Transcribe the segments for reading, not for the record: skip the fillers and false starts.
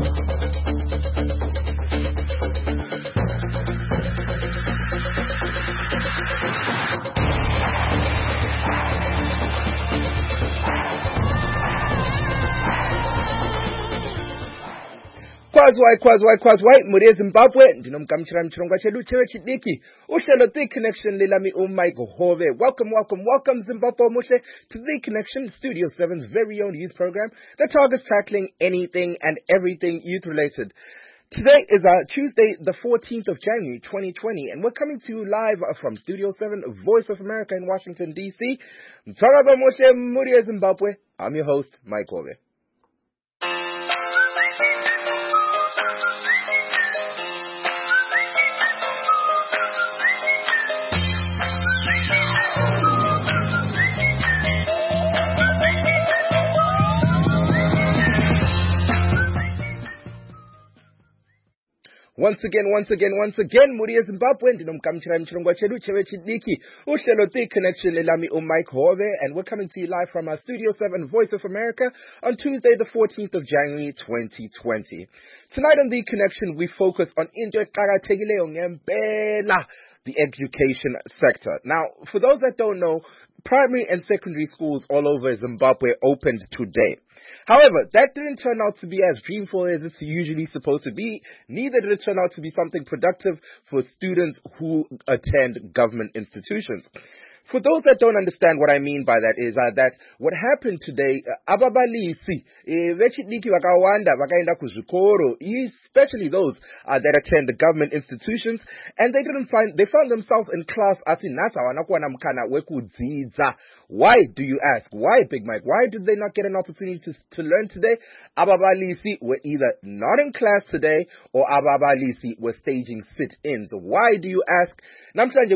Kwazwai, muri Zimbabwe, ndinomkamchira mchirongwa chedu chewe chidiki. Uhlelo The Connection lilami Mike Hove. Welcome Zimbabwe mushe to The Connection, Studio 7's very own youth program that targets tackling anything and everything youth related. Today is Tuesday, the 14th of January, 2020, and we're coming to you live from Studio 7, Voice of America in Washington, D.C. Mtsaraba mushe muri Zimbabwe. I'm your host, Mike Hove. Once again, muri Zimbabwe, ndinomkamchira mchirongwa chedu chewe chidiki. Uhlelo The Connection lilami Mike Hove, and we're coming to you live from our Studio 7 Voice of America on Tuesday, the 14th of January, 2020. Tonight on The Connection, we focus on into eqakathekileyo ngempela, the education sector. Now, for those that don't know, primary and secondary schools all over Zimbabwe opened today. However, that didn't turn out to be as dreamful as it's usually supposed to be. Neither did it turn out to be something productive for students who attend government institutions. For those that don't understand what I mean by that is that what happened today, ababalisi, vechidiki vakawanda vakaenda kuzvikoro, especially those that attend the government institutions, and they found themselves in class asi nasa wanakuwana mkana wekudzidza. Why, do you ask? Why, Big Mike? Why did they not get an opportunity to learn today? Ababalisi were either not in class today or ababalisi were staging sit-ins. Why, do you ask? Namhlanje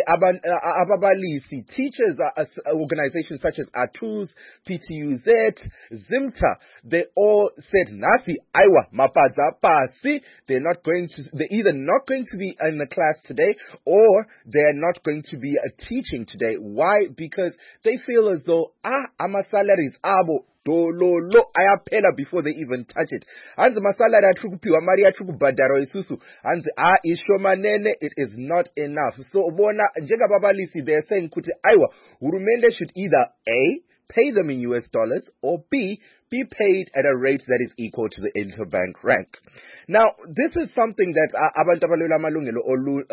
ababalisi, teachers, organizations such as ATUZ, PTUZ, ZIMTA, they all said, Nasi, Aiwa, Mapadza, Pasi, they're either not going to be in the class today or they're not going to be teaching today. Why? Because they feel as though, ama salaries, abo, lo ayaphela before they even touch it. Anzi masalari atrukupiwa mari atrukubhadharo isusu. Anzi ishomanene, it is not enough. So bona njengababalisi, they're saying kuti aiwa hurumende should either A, pay them in US dollars, or B, be paid at a rate that is equal to the interbank rank. Now, this is something that abantu abalwela amalungelo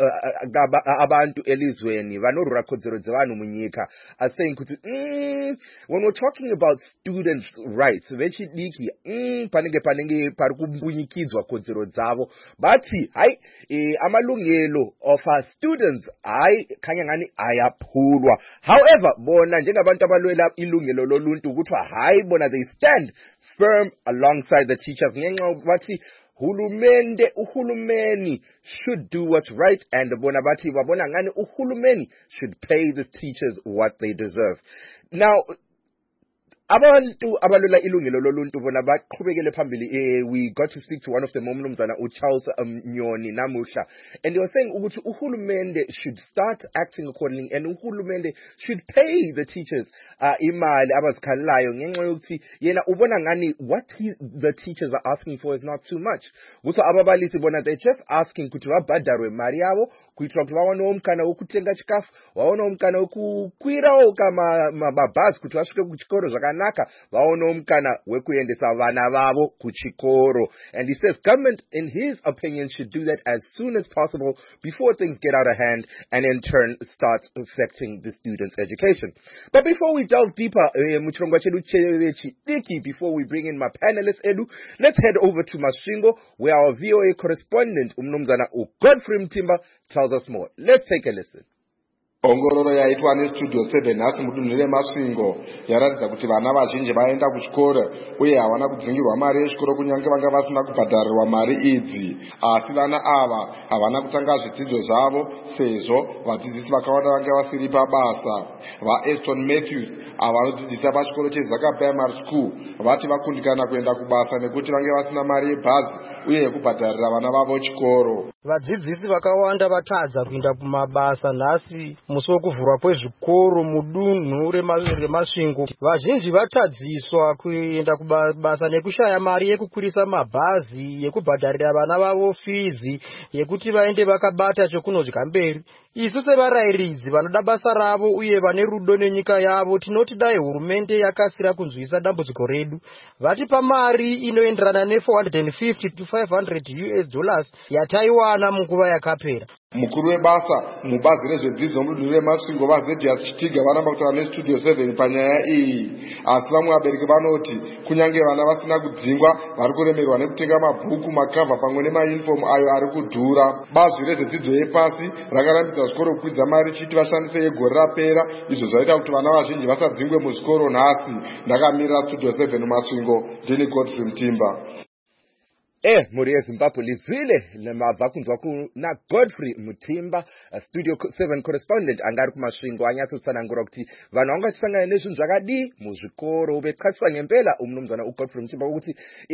abantu elizweni vanorura kodzero dzevanu munyika are saying kuti when we're talking about students' rights vechidiki panenge pari kumbunyikidzwa kodzero dzavo, bati hai amalungelo of our students kanyangani ayaphulwa. However, bona njengabantu abalwela ilungelo loluntu kuthiwa hai bona they stand firm alongside the teachers ngenxa bathi uhulumeni should do what's right, and bonabati wabona ngani uhulumeni should pay the teachers what they deserve. Now, abantu abalwela ilungelo loluntu bona baqhubekele phambili. We got to speak to one of them, umnumzana uCharles Nyoni namusha, and they were saying ukuthi uhulumende should start acting accordingly, and uhulumende should pay the teachers imali abazikhalayo ngenxa yokuthi yena ubona ngani what the teachers are asking for is not too much. Ukuthi ababalisi bona they're just asking ukuthi babhadarwe mari yavo kuitira kuti vaone umkana wokutenga chikafu, vaone umkana wokukwirawo mabhazi kuti vasvike kuchikoro zvakanaka, vaone umkana wekuendesa vana vavo kuchikoro. And he says government, in his opinion, should do that as soon as possible before things get out of hand and in turn start affecting the students' education. But before we delve deeper, before we bring in my panelists, Edu, let's head over to Masvingo, where our VOA correspondent, Umnumzana Godfrey Mtimba, tells us more. Let's take a listen. Ongororo yaitwa nestudio 7 nhasi mudunhu reMasvingo yaratidza kuti vana vazhinji vaenda kuchikoro uye havana kudzingirwa mari yechikoro kunyange vanga vasina kubhadharirwa mari idzi. Asi vana ava havana kutanga zvidzidzo zvavo sezvo vadzidzisi vakawanda vanga vasiri pabasa. VaEston Matthews avanodzidzisa pachikoro cheZaka Primary School vati vakundikana kuenda kubasa nekuti vange vasina mari yebhazi uye yekubhadharira vana vavo chikoro. Vadzidzisi vakawanda vatadza kuenda kumabasa nhasi musi wekuvhurwa kwezvikoro mudunhu remasvingo. Vazhinji vatadziswa kuenda kubasa nekushaya mari yekukwirisa mabhazi, yekubhadharira vana vavo fizi, yekuti vaende vakabata chokunodya mberi. Isu sevarairidzi vanoda basa ravo uye vane rudo nenyika yavo tinoti dai hurumende yakasira kunzwisa dambudziko redu. Vatipa mari inoenderana ne$450 to $500 yataiwana munguva yakapera. Mukuru webasa mubazi rezvedzidzo mudunhu remasvingo vaZedius Chitiga vanamba kutaura neStudio 7 panyaya iyi. Asi vamwe vabereki vanoti kunyange vana vasina kudzingwa vari kuremerwa nekutenga mabhuku, makavha pamwe nemayunifomu ayo ari kudhura. Bazi rezvedzidzo yepasi rakarambidza zvikoro kukwidza mari richiti vashandise yegore rapera, izvo zvaita kuti vana vazhinji vasadzingwe muzvikoro nhasi. Ndakamirira Studio 7 Masvingo, ndini Godfrey Mutimba. Muri yeZimbabwe lizwile lemabva kunzwa kuna Godfrey Mutimba, Studio 7 correspondent angari kumasvingo anyatsotsanangura kuti vanhu vangasangana nezvinhu zvakadii muzvikoro. Ubexhasisa ngempela umnumzana uGodfrey Mutimba ukuthi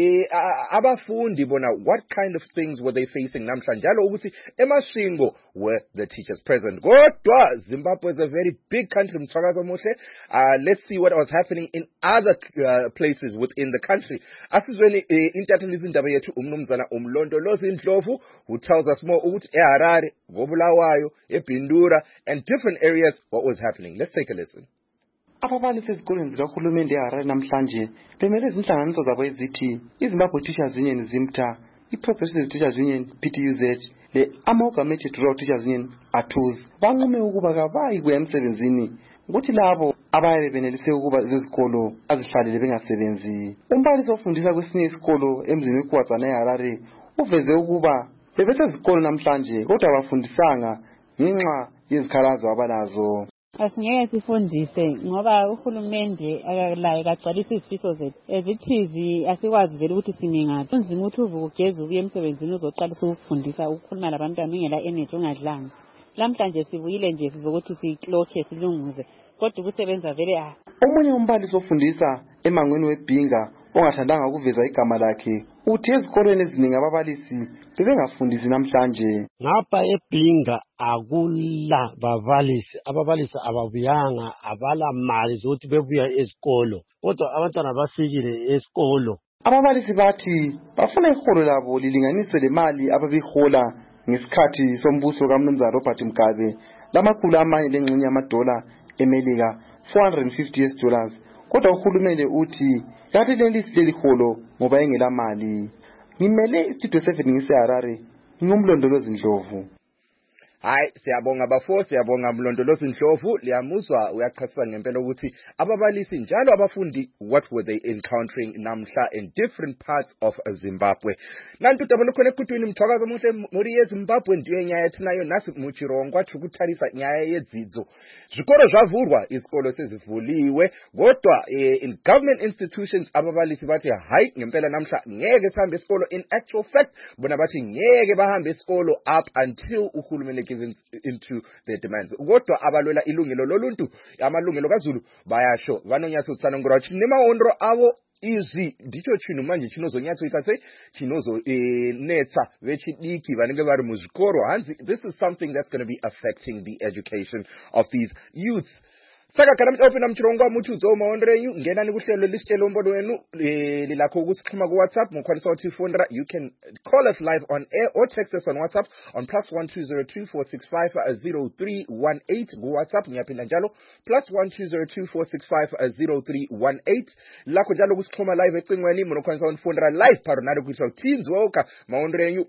abafundi bona what kind of things were they facing namhlanje, njalo ukuthi emasvingo were the teachers present. Kodwa Zimbabwe is a very big country, Mthwakazo Muhle. Let's see what was happening in other places within the country. Asizweni intatheli izindaba yethu umnumzana umlondolozi Ndlovu, who tells us more ukuthi eHarare, Bulawayo, eBindura and different areas what was happening. Let's take a listen. Ababalisi ezikoleni zikahulumende eHarare namhlanje bemele izinhlanganiso zabo ezithi iZimbabwe Teachers Union ZIMTA, iProgressive Teachers Union PTUZ, le Amalgamated Rural Teachers Union ATUZ banqume ukuba kabayi kuya emsebenzini ukuthi labo abaye benelise ukuba zezikolo azihlalele bengasebenzi. Umbalisi ofundisa kwesinye isikolo emzini weKwaZana eHarare uveze ukuba bebesezikolo namhlanje kodwa abafundisanga ngenxa yezikhalazo abalazo. Asingeke sifundise ngoba uhulumende akalaye kagcwalisa izifiso zethu ezithizi, asikwazi vele ukuthi siningaphi. Kunzima ukuthi uvukugeza ubuye emsebenzini uzoqalisa ukufundisa ukukhuluma labantwana ungela energy ungadlanga. Lamhlanje sibuyile nje sizokuthi siklokhe silunguze kodwa ukusebenza vele Omunye umbalisi ofundisa emangweni weBhinga ongathandanga ukuveza igama lakhe uthi ezikolweni eziningi ababalisi bebengafundisi namhlanje. Ngapha eBhinga akula ababalisi ababuyanga, abala mali zokuthi bebuya ezikolo, kodwa abantwana bafikile esikolo. Ababalisi bathi bafuna iholo labo lilinganiswe lemali ababihola ngesikhathi sombuso kaMnumzana Robert Mugabe lamakhulu amanye lengxenye yamadola eMelika, $450. Kodwa uhulumende uthi yathi leli holo ngoba engela mali. Ngimele Studio 7 ngiseHarare, ngingumlondolozi Ndlovu. Hayi, siyabonga bafo, siyabonga Mlondolozi Ndlovu. Liyamuzwa uyachasisa ngempela ukuthi ababalisi njalo abafundi what were they encountering namhla in different parts of Zimbabwe. Nantu dabona khona ekutwini Mthwakazo Muhle muri yeZimbabwe ndiyo nyaya tinayo nasi muchirongwa chokutharisa nyaya yedzidzo. Zvikoro zvavhurwa, izikolo sezivuliwe, kodwa in government institutions ababalisi bathi hayi ngempela namhla ngeke sihambe esikolo. In actual fact bona bathi ngeke bahambe esikolo up until uhulumende into their demands. Kodwa abalwela ilungelo loluntu, amalungelo kaZulu bayasho vanonyatso tsanangura kuti nemaondro avo izvi ndicho chinhu manje chinozonyatso ikase chinozo netsa vechidiki vanenge vari muzvikoro. Hanzi, this is something that's going to be affecting the education of these youths. Saka kana mtopina mchirongwa muchudzo maondre yu ngena nikuhlelo lisitshelo mbono wenu lilakho ukusixhuma ku WhatsApp mukwanisa uthi phone. You can call us live on air or text us on WhatsApp on +12024650318 ku WhatsApp. Ngiyaphinda njalo +12024650318 lakho njalo kusixhuma live ecingweni munokwanisa ukufondera live paronari kuthi Teams woka maondre yu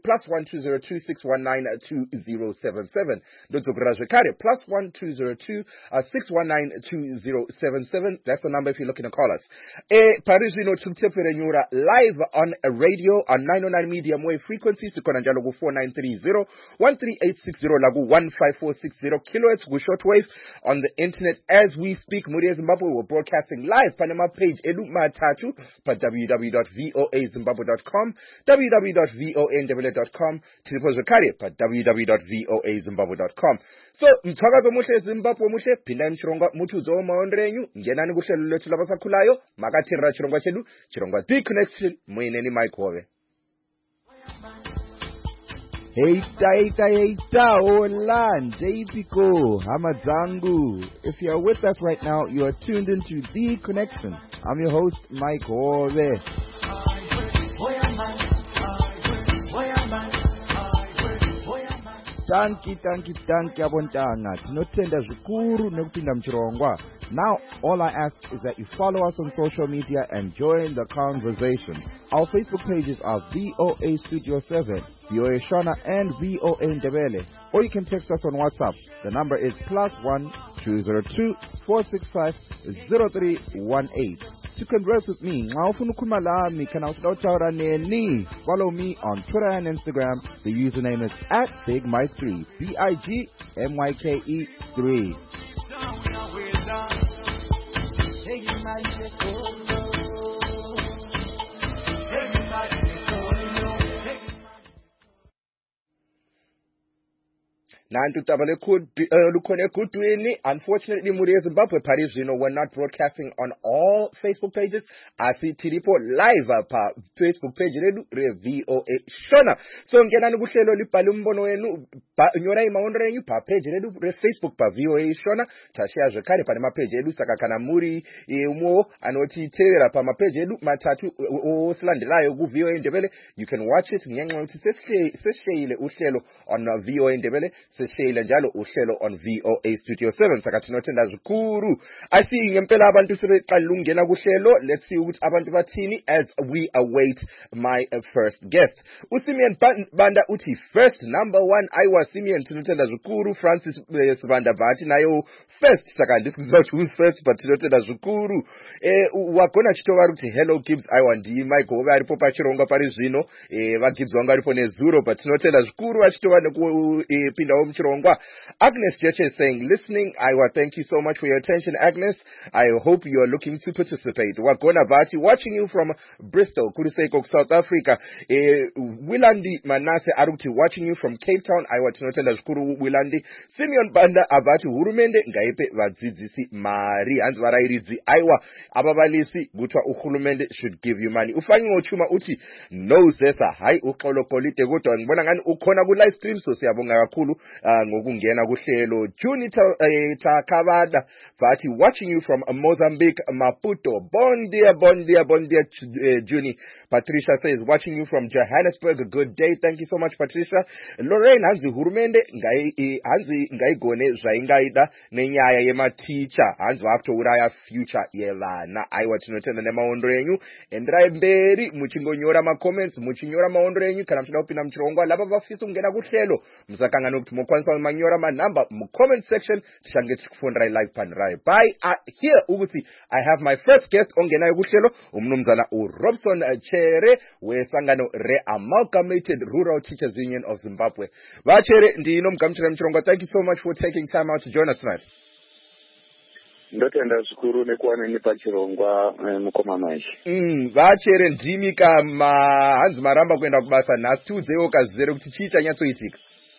+12026192077 ndozokurazwe kare +12026192077. That's the number if you're looking to call us. Paris Vino Nyura live on a radio on 909 medium wave frequencies. Tukona njalo ku 4930 13860 lagu 15460 kilohertz ku shortwave on the internet as we speak. Muri Zimbabwe, we're broadcasting live Panama page elu matatu pa www.voazimbabwe.com, www.voandebele.com, tilipozokare pa www.voazimbabwe.com. So Mthwakazo Muhle Zimbabwe Muhle phindani chirongwa muchudzo maondrenyu ngenani kuhlelo lethu labasakhulayo makathirira chirongwa chedu chirongwa The Connection. Mwineni Mike Hove. Heita, hola, Jaypiko, Hamadzangu. If you are with us right now, you are tuned into The Connection. I'm your host, Mike Hove. Tanki abontanga. Tinotenda zvikuru nekupinda mchirongwa. Now, all I ask is that you follow us on social media and join the conversation. Our Facebook pages are VOA Studio 7, VOA Shona, and VOA Ndebele. Or you can text us on WhatsApp. The number is +1 202 465 0318. To converse with me, follow me on Twitter and Instagram. The username is @BigMike3, BIGMYKE3. Unfortunately, Muria Zimbabwe Paris, we're not broadcasting on all Facebook pages. I see Tiripo live pa Facebook page VOA Shona. So ngena nukuhlelo libhalumbono wenu nyora imaondra yenu pa page redu Facebook pa VOA Shona. Tashia zvekare pa page edu saka kana muri umo anoti tera pa page edu matatu oslandelayo ku VOA Ndebele. You can watch it ngenxa ukuthi seshayile uhlelo on VOA Ndebele. Seshayile njalo uhlelo on VOA Studio 7 saka tinotenda zvikuru. I see ngempela abantu sebeqala ungena kuhlelo. Let's see ukuthi abantu bathini as we await my first guest. Usimeon Banda uthi first number 1 Aiwa Simeon tinotenda zvikuru. Francis Banda bathi nayo first saka ndisikuziva who's first but tinotenda zvikuru. Wagona chitova kuti hello Gibbs Aiwa ndi Mike Hove aripo pachironga pari zvino. Va Gibbs wanga aripo nezuro but tinotenda zvikuru achitova nekupinda muchirongwa. Agnes Jeche is saying listening. Aiwa, thank you so much for your attention, Agnes. I hope you are looking to participate. Wagona Bati watching you from Bristol, Kuriseko, South Africa. Wilandi Manase Aruti watching you from Cape Town. Aiwa tinotenda zvikuru Wilandi. Simeon Banda Abati Hurumende ngaipe vadzidzisi mari hanzi varairidzi. Aiwa ababalisi gutwa uhulumende should give you money. Ufanyi ngochuma uti no zesa hai uxolokolite kodwa ngibona ngani ukhona ku live stream so siyabonga kakhulu ngokungena kuhlelo. Juni Takabada Vati watching you from Mozambique, Maputo. Bon dia Juni. Patricia says watching you from Johannesburg. Good day. Thank you so much, Patricia. Lorraine Hanzi Hurumende Hanzi ngaigone zvaingaida nenyaya yema teacher Hanzi wafto uraya future yevana. Aiwa tinotenda nemaondo yenyu endrai mberi muchingonyora ma comments muchinyora maondo yenyu kana mchida kupinda mchirongwa lava vafisa kungena kuhlelo musakangana kuti mukwanisa manyora manamba mu comment section tishange tikufundira live panrai by here ukuthi I have my first guest ongenayo kuhlelo umnumzana uRobson Chere wesangano re-Amalgamated Rural Teachers Union of Zimbabwe. Vachere ndino mkamchira mchirongwa. Thank you so much for taking time out to join us tonight. Ndotenda zvikuru nekuwana nepachirongwa mukoma maishi. Vachere ndimi hanzi maramba kuenda kubasa nhasi tiudzewo kazvizere kuti chii chanyatsoitika.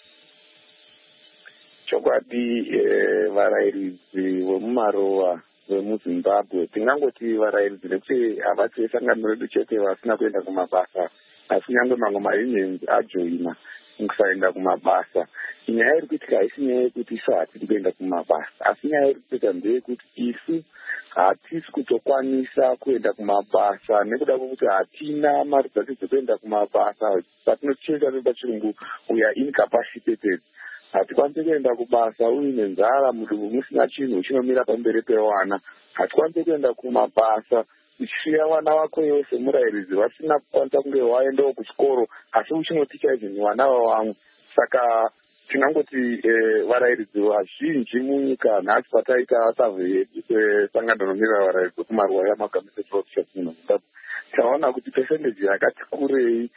Chokwadi varairidzi vemumarowa vemuZimbabwe tingangoti varairidzi nekuti havasi sangano redu chete vasina kuenda kumabasa asi nyangwe mamwe maunions ajoina mukusaenda kumabasa. Nyaya iri kuitika haisi nyaya yekuti isu hatiri kuenda kumabasa asi nyaya iri kuita ndeyekuti isu hatisi kutokwanisa kuenda kumabasa nekuda kwekuti hatina mari dzacho dzekuenda kumabasa patinocheka nepachirungu we are incapacitated. Hatikwanisi kuenda kubasa uine nzara mudumbu musina chinhu chinomira pamberi pewana. Hatikwanisi kuenda kumabasa uchisiya vana vako iwe semurairidzi vasina kukwanisa kunge waendawo kuchikoro asi uchinoticha izvi vana vavamwe. Saka tinangoti varairidzi vazhinji munyika nhasi pataita survey yedu kwesangano rinomira varairidzi kumaruwa yeAmalgamated Rural Teachers Union of Zimbabwe taona kuti percentage yakati kurei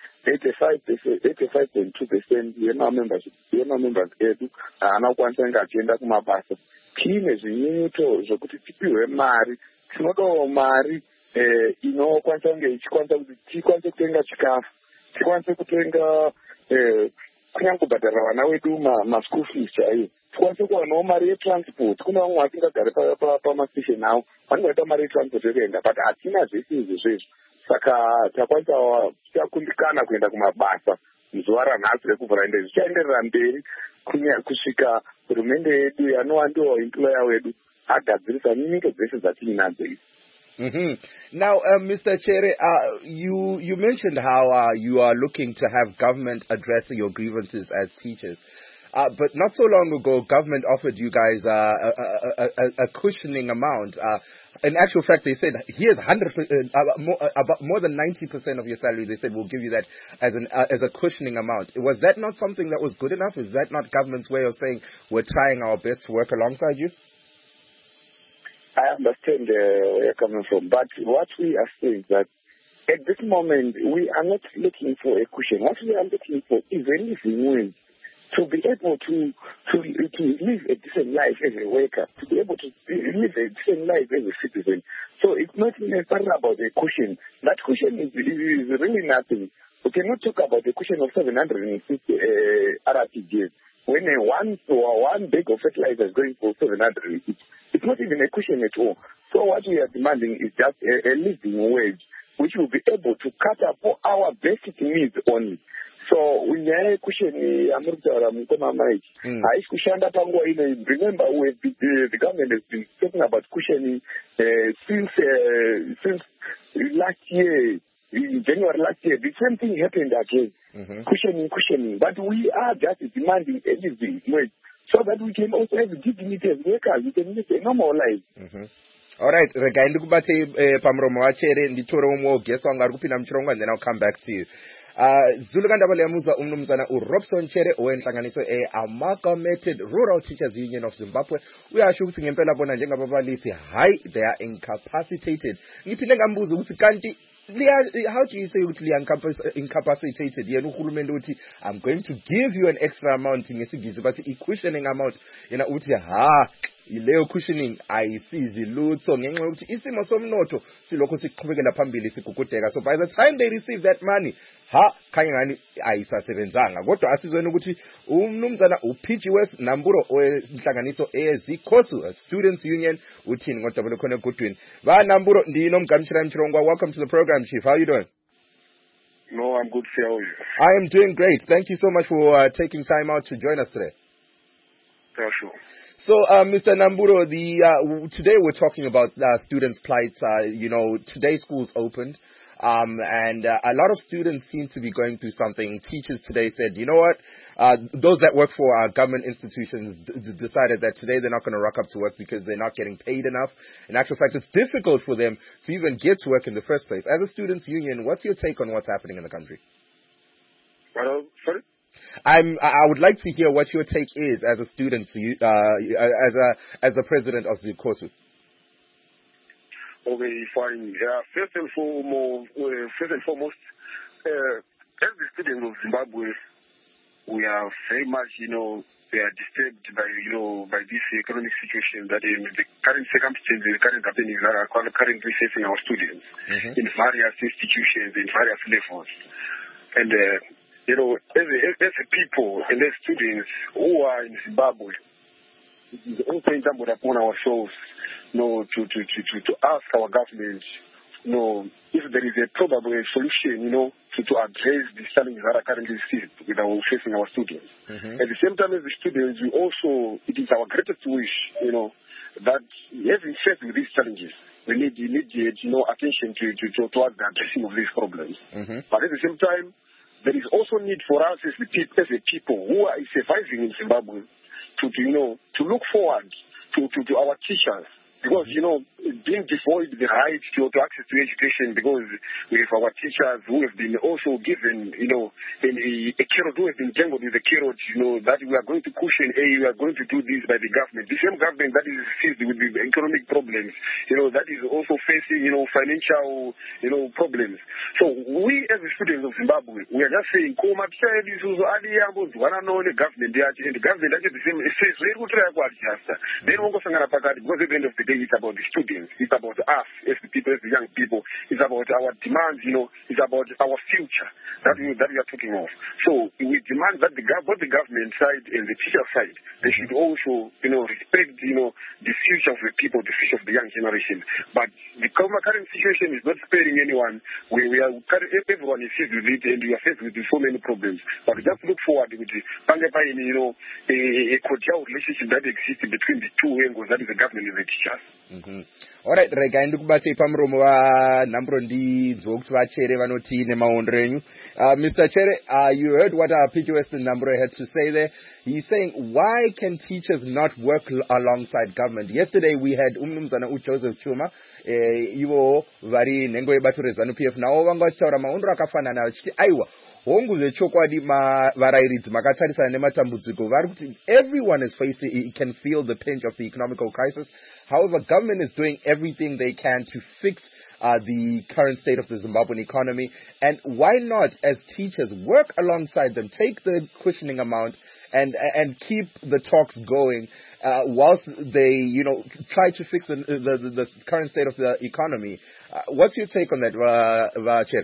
85.2% yemamembers edu haana kukwanisa kunge achienda kumabasa. Tiine zvinyunyuto zvokuti tipiwe mari. Tinodawo mari inokwanisa kunge ichikwanisa kuti tikwanise kutenga chikafu, tikwanise kutenga kunyange kubhadhara vana vedu maschool fees chaiyo, tikwanise kuwanawo mari yetransport. Kune vamwe vasingagare pamastation avo vanongoita mari yetransport yekuenda but hatina zvese izvozvo. Saka takwanisa takundikana kuenda kumabasa zuva ranhasi rekuvhura ende zvichaenderera mberi kusvika hurumende yedu yanova ndiwo employer wedu agadzirisa nyika dzese dzatiinadzo idzi. Now, Mr. Chere, you mentioned how you are looking to have government address your grievances as teachers. But not so long ago, government offered you guys a cushioning amount. In actual fact, they said, here's 100%, about more than 90% of your salary. They said, we'll give you that as a cushioning amount. Was that not something that was good enough? Is that not government's way of saying, we're trying our best to work alongside you? I understand where you're coming from, but what we are saying is that at this moment, we are not looking for a cushion. What we are looking for is a living wage, to be able to live a decent life as a worker, to be able to live a decent life as a citizen. So it's not necessarily about a cushion. That cushion is really nothing. We cannot talk about a cushion of 750 RTGs when one bag of fertilizer is going for 700. It's not even a cushion at all. So what we are demanding is just a living wage, which will be able to cater for our basic needs only. So unyaya yekusheni amuritaura mukoma maiki haisi kushanda panguva ino. Remember, the government has been talking about cushioning since last year, in January last year. The same thing happened again. Cushioning. But we are just demanding a living wage so that we can also have dignity as workers. We can live a normal life. All right, regai ndikubate pamromo wachere nditore umwe wogesa wanga ari kupinda muchirongo, and then I'll come back to you. Zulu kandabale yamuza umnumzana uRobson Chere owenhlanganiso Amalgamated Rural Teachers Union of Zimbabwe uyasho ukuthi ngempela bona njengababalisi hayi they are incapacitated. Ngiphinde ngambuza ukuthi kanti how do you say ukuthi liya incapacitated? Yena uhulumende uthi I'm going to give you an extra amount ngesigizi but i-cushioning amount yena uthi ileyo cushioning ayisizi lutho ngenxa yokuthi isimo somnotho silokho siqhubekela phambili sigugudeka. So by the time they receive that money khanye ngani ayisasebenzanga. Kodwa asizweni ukuthi umnumzana uPG West Namburo owenhlanganiso eZikhosu Students Union uthini kodwa bolo khona egudwini ba Namburo ndinomgamshira Mchirongwa. Welcome to the program, Chief. How are you doing? No, I'm good. How are you? I am doing great. Thank you so much for taking time out to join us today. Yeah, sure. So, Mr. Namburo, today we're talking about students' plights. Today schools opened, and a lot of students seem to be going through something. Teachers today said, you know what, those that work for government institutions decided that today they're not going to rock up to work because they're not getting paid enough. In actual fact, it's difficult for them to even get to work in the first place. As a students' union, what's your take on what's happening in the country? Sorry? I would like to hear what your take is as a student, as the president of Zikhosu. Okay, fine. First and foremost, as the students of Zimbabwe, we are very much, we are disturbed by this economic situation that the current circumstances, the current happenings that are currently facing our students in various institutions, in various levels, and. As a people and as students who are in Zimbabwe, it is also incumbent upon ourselves, to ask our government, if there is a probable solution, to address the challenges that are currently facing our students. At the same time as the students, it is our greatest wish, that having faced with these challenges, we need immediate, attention towards the addressing of these problems. But at the same time, there is also need for us as a people who are surviving in Zimbabwe to look forward to our teachers. Because, being devoid the right to access to education, because we have our teachers who have been also given, a carrot, who have been jangled with a carrot, that we are going to cushion, we are going to do this by the government. The same government that is seized with the economic problems, that is also facing, financial, problems. So we as the students of Zimbabwe, we are just saying, and the government, and the government actually the same says, then we'll go to the day, it's about the students. It's about us as the people, as the young people. It's about our demands, it's about our future that we are talking of. So we demand that both the government side and the teacher side, they should also, respect, the future of the people, the future of the young generation. But the current situation is not sparing anyone. Everyone is faced with it, and we are faced with so many problems. But we just look forward with the a cordial relationship that exists between the two angles, that is the government and the teachers. All right, rega ndikubate pamuromo vanhamburo ndidzo kuti vachere vanoti nemaondero enyu. Mr. Chere, you heard what our PG Western Namburo had to say there. He's saying, why can teachers not work alongside government? Yesterday we had Umnumzana Joseph Chuma, ivo vari nhengo yebato reZANU-PF, navo vanga vachitaura maondero akafanana vachiti aiwa hongu zvechokwadi varairidzi makatarisana nematambudziko vari kuti everyone is facing, can feel the pinch of the economical crisis. However, government is doing everything they can to fix the current state of the Zimbabwean economy, and why not, as teachers, work alongside them, take the cushioning amount and keep the talks going whilst they, try to fix the current state of the economy. What's your take on that, Chair?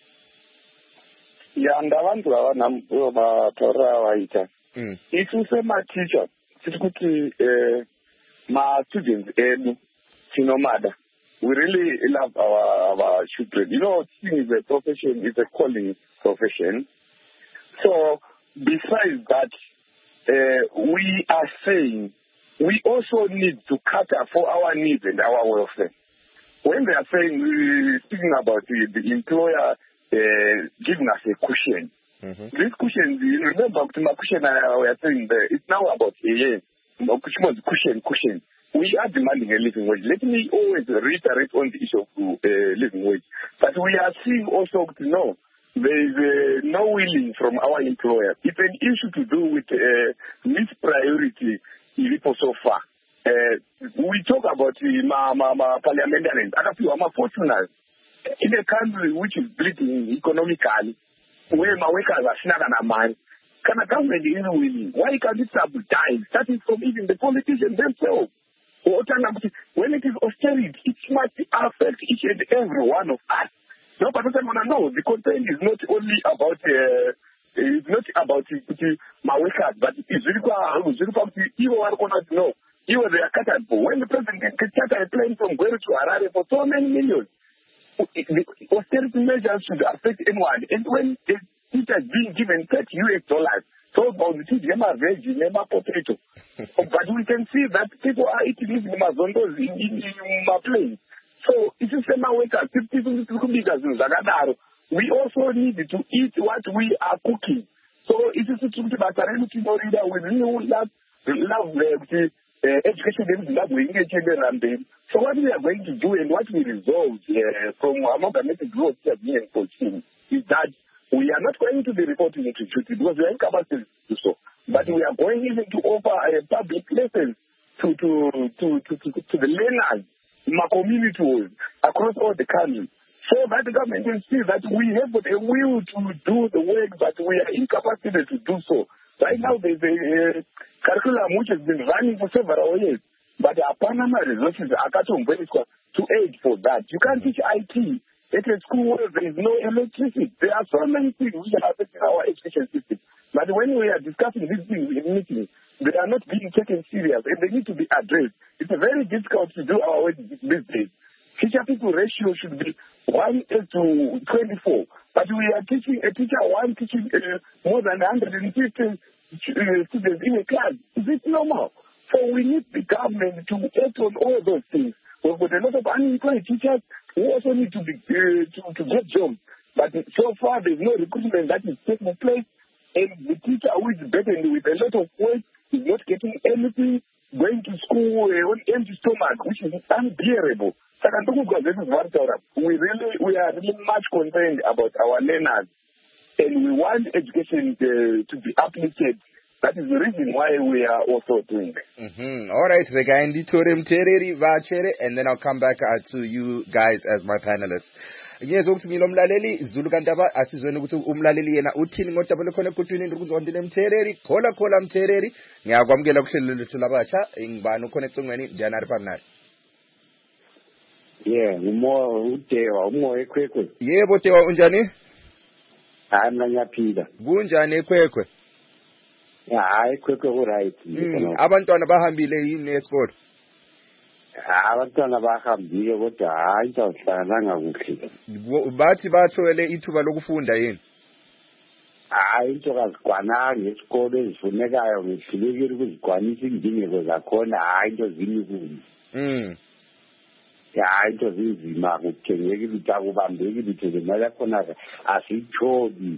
Yeah, ndavantu vataura vaita. Isuse maticha tiri kuti ma-students edu tinomada. We really love our children. Teaching is a profession, it's a calling profession. So besides that, we are saying we also need to cater for our needs and our welfare. When they are saying, speaking about the employer giving us a cushion, this cushion, remember my cushion we are saying there, it's now about a year. Cushion. We are demanding a living wage. Let me always reiterate on the issue of living wage. But we are seeing also, there is no willing from our employer. It's an issue to do with mispriority so far. We talk about parliamentarians, other people are fortunate. In a country which is bleeding economically, where my workers are snug and money, can a government is willing? Why can't it sabotage, starting from even the politicians themselves? When it is austerity, it must affect each and every one of us. No, but I want to know, the content is not only about my workers, but it's really about even one corner to know. Even they are cut for. When the president can charter a plane from Gweru to Harare for so many millions, the austerity measures should affect anyone. And when it has been given $30, so about the veggie, potato. But we can see that people are eating these mazondos in my plane. So it's just we also need to eat what we are cooking. So it is with new love education so what we are going to do and what we resolve from amalgamated growth is that we are not going to be reporting it to duty because we have capacity to do so. But we are going even to offer public lessons to the learners, my communities across all the country, so that the government can see that we have a will to do the work, but we are incapacitated to do so. Right now, there's a curriculum which has been running for several years, but our Panama resources are to aid for that. You can't teach IT at a school where there is no electricity. There are so many things which are affecting our education system. But when we are discussing these things in meetings, they are not being taken serious and they need to be addressed. It's very difficult to do our work these days. Teacher-people ratio should be 1:24. But we are teaching a teacher one teaching more than 150 students in a class. Is it normal? So we need the government to act on all those things. We've got a lot of unemployed teachers who also need to be to get jobs. But so far there's no recruitment that is taking place, and the teacher who is burdened with a lot of work is not getting anything, going to school on empty stomach, which is unbearable. We are really much concerned about our learners, and we want education to be uplifted. That is the reason why we are also doing it. All right, and then I'll come back to you guys as my panelists. Ngiyezokuthimila umlaleli Zulu Kantaba asizweni ukuthi umlaleli yena uthini ngotabule khona ekutwini ndikuzondile Mthereri khola Mthereri ngiyakwamukela kuhlelo lethu labatsha ngibani ukhona ecingweni Janari Pamnari. uDewa umoya ekhwekhwe. Yebo Dewa unjani? Hayi mina ngiyaphila. Kunjani ekhwekhwe? Hayi ekhwekhwe ku right. Abantwana bahambile yini esikole? Abantwana bahambile kodwa hayi sawuhlangananga kuhle. Bathi bathole ithuba lokufunda yini? Hayi into kazigwananga esikole ezifunekayo ngihlulekile ukuzigwanisa indingeko zakhona hayi into zinikuni. Hayi into zinzima kuthengeka ukuthi akubambeki ukuthi imali yakhona asiyitholi.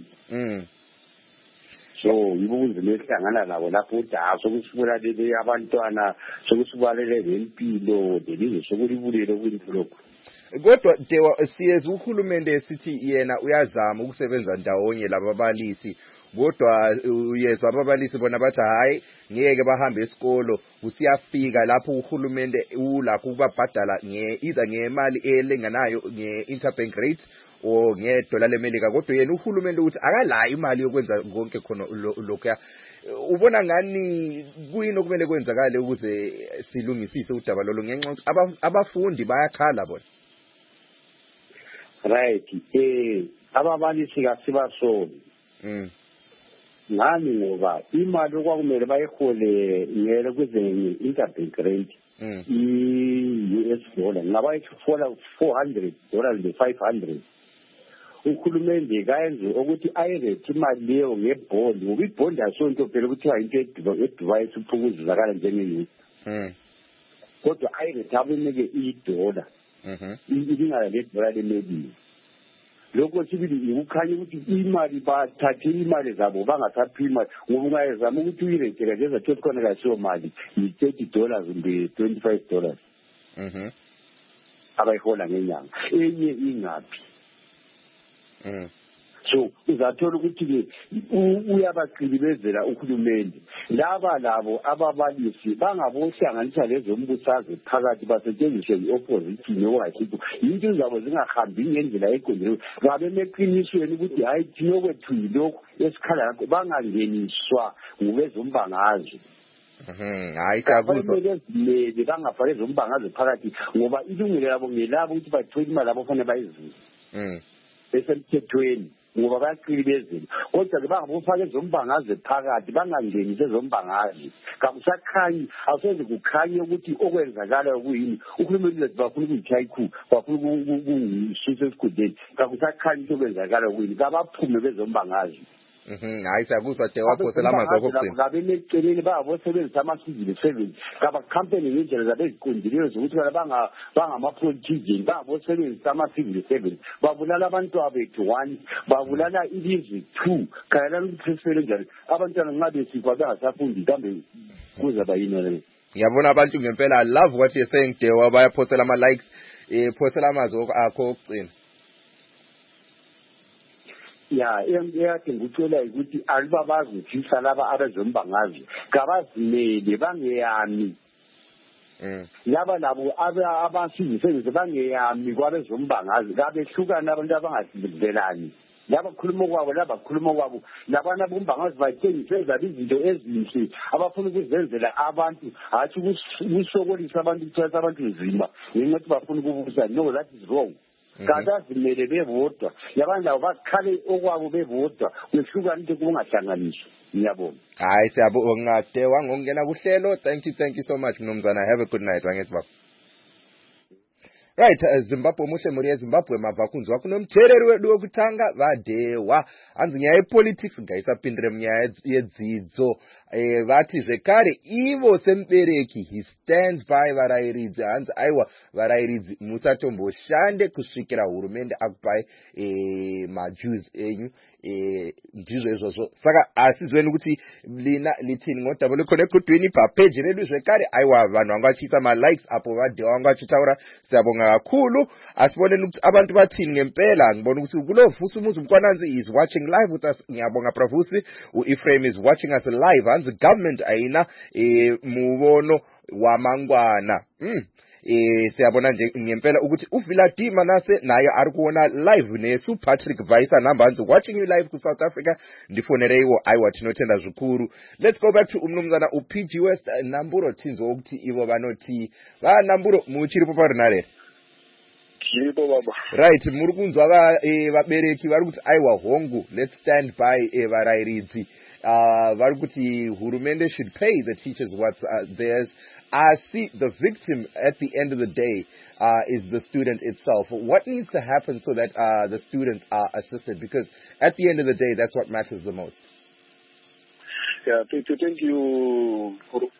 So ibunzima esihlangana nabo lapho udaso sokusibula leli abantwana sokusibalele lempilo lelize sokulibulele kwinto lokho. Kodwa Dewa siyeza uhulumende esithi yena uyazama ukusebenza ndawonye lababalisi kodwa uyezwa ababalisi bona bathi hayi ngeke bahambe esikolo usiyafika lapho uhulumende ulakho ukubabhadala either ngemali elenganayo nge-interbank rate or ngedola lemelika kodwa yena uhulumende uthi akalayo imali yokwenza konke khona lokho. Ubona ngani kuyini okumele kwenzakale ukuze silungisise udaba lolo ngenxa abafundi bayakhala bona? Right. Ababalisi kasibasoli. Ngani ngoba imali okwakumele bayihole ngele kwezenye interbank rate i-US dollar ngaba ithola $400 ne-500. Uhulumende kayenze ukuthi ayirethe imali leyo ngebond ngoba ibond asonto phela kuthiwa into eduvayo isiphukuzakala njenge-US. Kodwa ayirethe aboneke $1 ilingana le-dollar lemedini. Lokho sibili ukukhanya ukuthi imali bathathe imali zabo bangathathi imali ngoba ungayezama ukuthi uyirethe leza thothi khona kasiyo mali $30 kumbe $25 abayihola ngenyanga enye ingaphi. So uzathola ukuthi uyabaqilibezela uhulumende laba labo ababalisi bangabohlanganisa lezo mbusazwe phakathi basetshenziswe i-opposition okwayisikho into zabo zingahambi ngendlela eqondileyo ngabe meqinisweni ukuthi hayi thina okwethu yilokhu esikhala ngakho bangangeniswa ngobezombangazwe. Hayi kakuzwa bezimele bangafake ezombangazwe phakathi ngoba ilungelo labo ngelabo ukuthi bathole imali labo fanele bayizile esemthethweni ngoba bayaqilibezela kodwa-ke bangabofake ezombangazwe phakathi bangangenisi ezombangazwe kakusakhanyi asoze kukhanye ukuthi okwenzakalayo kuyini uhulumeni lethu bafuna ukuyitshaya ikhu bafuna ukungisusa esikhundleni kakusakhanyi into okwenzakalayo kuyini kabaphume bezombangazwe. Hayi sakuzwa Dewa phosela amazwi akho kucina ngabe neceleni bayabosebenzisa ama-civil service ngabakhampani ngendlela zabo eziqondileyo zokuthi bangama-politician bayabosebenzisa ama-civil service babulala abantwana bethu 1 babulala ilizwe 2 khayelani ukuphesele njani abantwana nxa besifa bengasafundi kambe kuzaba yini leyo. Ngiyabona abantu ngempela I love what you're saying Dewa bayaphosela ama-likes phosela amazwi akho okucina. Eyakhe ngithola ukuthi alibabazi uthisa laba abezombangazwe kabazimele bangeyami laba labo abasizisebenzise bangeyami kwabezombangazwe kabehlukana abantu abangazivelani labakhuluma kwabo labana bombangazwe batshengise ezabo izinto ezinhle abafuna ukuzenzela abantu hathi ukusokolisa abantu ukuthatha abantu nzima ngenxa yokuthi bafuna ukubusa. No, that is wrong. Kadazimele bebodwa yabantu labo bakhale okwabo bebodwa kwehlukana into kungahlanganiswa. Ngiyabonga. Hayi siyabonga Dewa ngokungena kuhlelo. Thank you so much mnumzana. Have a good night wangethi baba. Right, Zimbabwe muhle muri yeZimbabwe mabva kunzwa kunomthereri wedu wekutanga vaDewa hanzi nyaya yepolitics ngaisapindire munyaya yedzidzo vati zvekare ivo semubereki he stands by varayiridzi hanzi aiwa varayiridzi musatomboshande kusvikira hurumende akupai madues enyu ndizvo izvozvo saka asizweni kuti lina litini ngodaba lekone kudwini papeji redu zvekare aiwa vanhu vanga vachiita malikes apo vaDewa vanga vachitaura siyabonga kakhulu asiboneni ukuthi abantu bathini ngempela ngibona ukuthi kulovusi umuzi mkwananzi is watching live with us ngiyabonga Pravusi uEphraim is watching us live hanzi government ayina mubono wamangwana siyabona nje ngempela ukuthi uViladima nase naye ari kuona live nesu Patrick Vaisa namba hanzi watching you live ku South Africa ndifonere iwo aiwa tinotenda zvikuru. Let's go back to umnumzana uPG West Namburo tinzo ukuthi ivo vanoti va Namburo muchiripo parinare Right, muri kunzwa vabereki vari kuti aiwa hongu, let's stand by varairidzi. Vari kuti hurumende should pay the teachers what's theirs. See, the victim at the end of the day is the student itself. What needs to happen so that the students are assisted? Because at the end of the day, that's what matters the most. Yeah, thank you.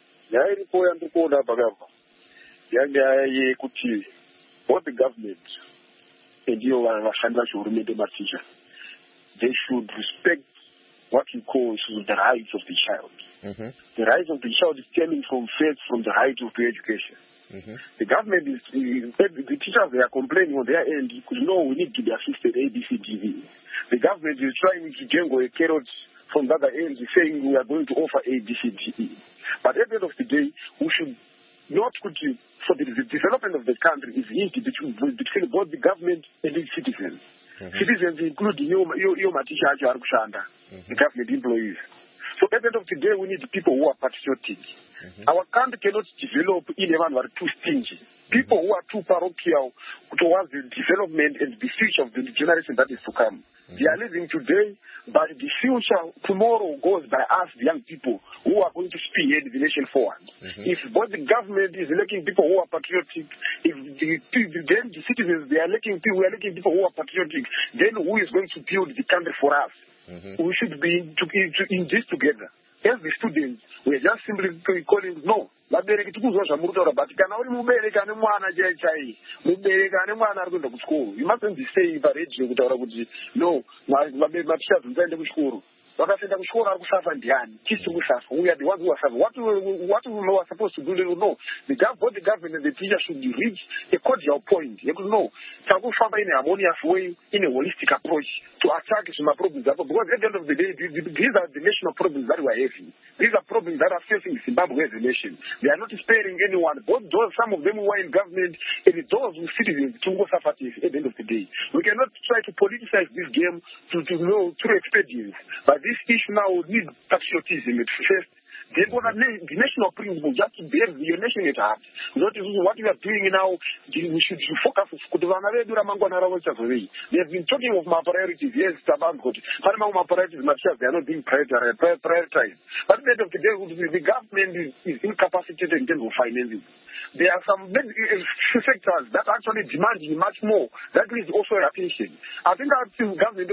Both the government and teacher, they should respect what you call the rights of the child. Mm-hmm. The rights of the child is stemming from the right of the education. Mm-hmm. The government the teachers, they are complaining on their end because we need to be assisted ABCDE. The government is trying to jangle a carrot from the other end, saying we are going to offer ABCDE. But at the end of the day, we should not continue. For the development of the country is linked between both the government and the citizens. Mm-hmm. Citizens include your teacher, the government employees. So at the end of the day, we need people who are patriotic. Mm-hmm. Our country cannot develop in a man who are too stingy. People who are too parochial towards the development and the future of the generation that is to come. Mm-hmm. They are living today, but the future tomorrow goes by us, the young people, who are going to spearhead the nation forward. Mm-hmm. If both the government is electing people who are patriotic, if then the citizens, we are electing people who are patriotic, then who is going to build the country for us? Mm-hmm. We should be in this together. As the students, we are just simply calling, no. But you mustn't be saying no, we are the ones who are suffering. What we are supposed to do, both the government and the teacher should reach a cordial point. You know, in a harmonious way, in a holistic approach to attack some problems. Because at the end of the day, these are the national problems that we are having. These are problems that are facing Zimbabwe as a nation. They are not sparing anyone. Both those, some of them who are in government, and those who citizens to go suffer at the end of the day. We cannot try to politicize this game through expedience. But this issue now needs patriotism at first. Then the national principle, just to bear your nation at heart. What we are doing now, we should focus. They have been talking of my priorities. Yes, my priorities, they are not being prioritized. But at the end of the day, the government is incapacitated in terms of financing. There are some sectors that actually demand much more. That needs also attention. I think our government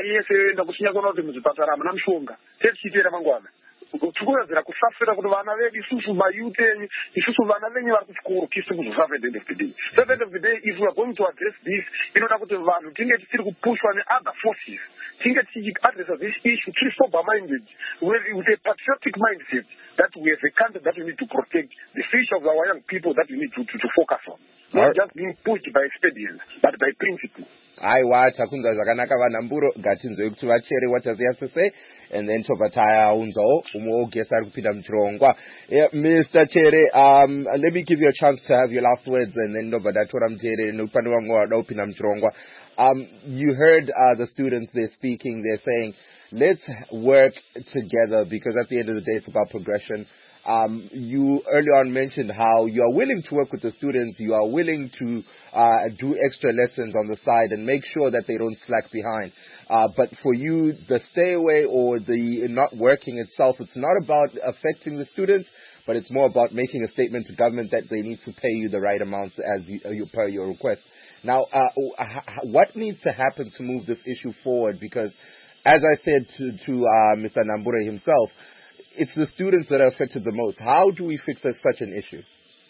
tukuwedzera kusafira kuti vana vedu isusu mayuth isusu vana venyu vari kuchikoro kisi kuzosafira at the end of the day. So at the end of the day, if we are going to address this, inoda kuti vanhu tinge tisiri kupushwa neother forces, tinge tichiaddressa this issue tiri sober-minded with a patriotic mindset that we as a country that we need to protect the future of our young people that we need to focus on. Not just being pushed by expedience, but by principle. Aiwa, takunza zvakanaka vanhamburo, ngatinzwe kuti vachere what does he have to say, and then tobva taunzawo umwe wogesa ari kupinda muchirongwa. Mr. Chere, let me give you a chance to have your last words, and then ndobva ndatora muteere nokupande vamwe vada kupinda muchirongwa. You heard the students, they're speaking, they're saying, let's work together, because at the end of the day, it's about progression. You earlier on mentioned how you are willing to work with the students, you are willing to do extra lessons on the side and make sure that they don't slack behind. But for you, the stay away or the not working itself, it's not about affecting the students, but it's more about making a statement to government that they need to pay you the right amounts as per your request. Now, what needs to happen to move this issue forward? Because, as I said to Mr. Nambure himself, it's the students that are affected the most. How do we fix such an issue?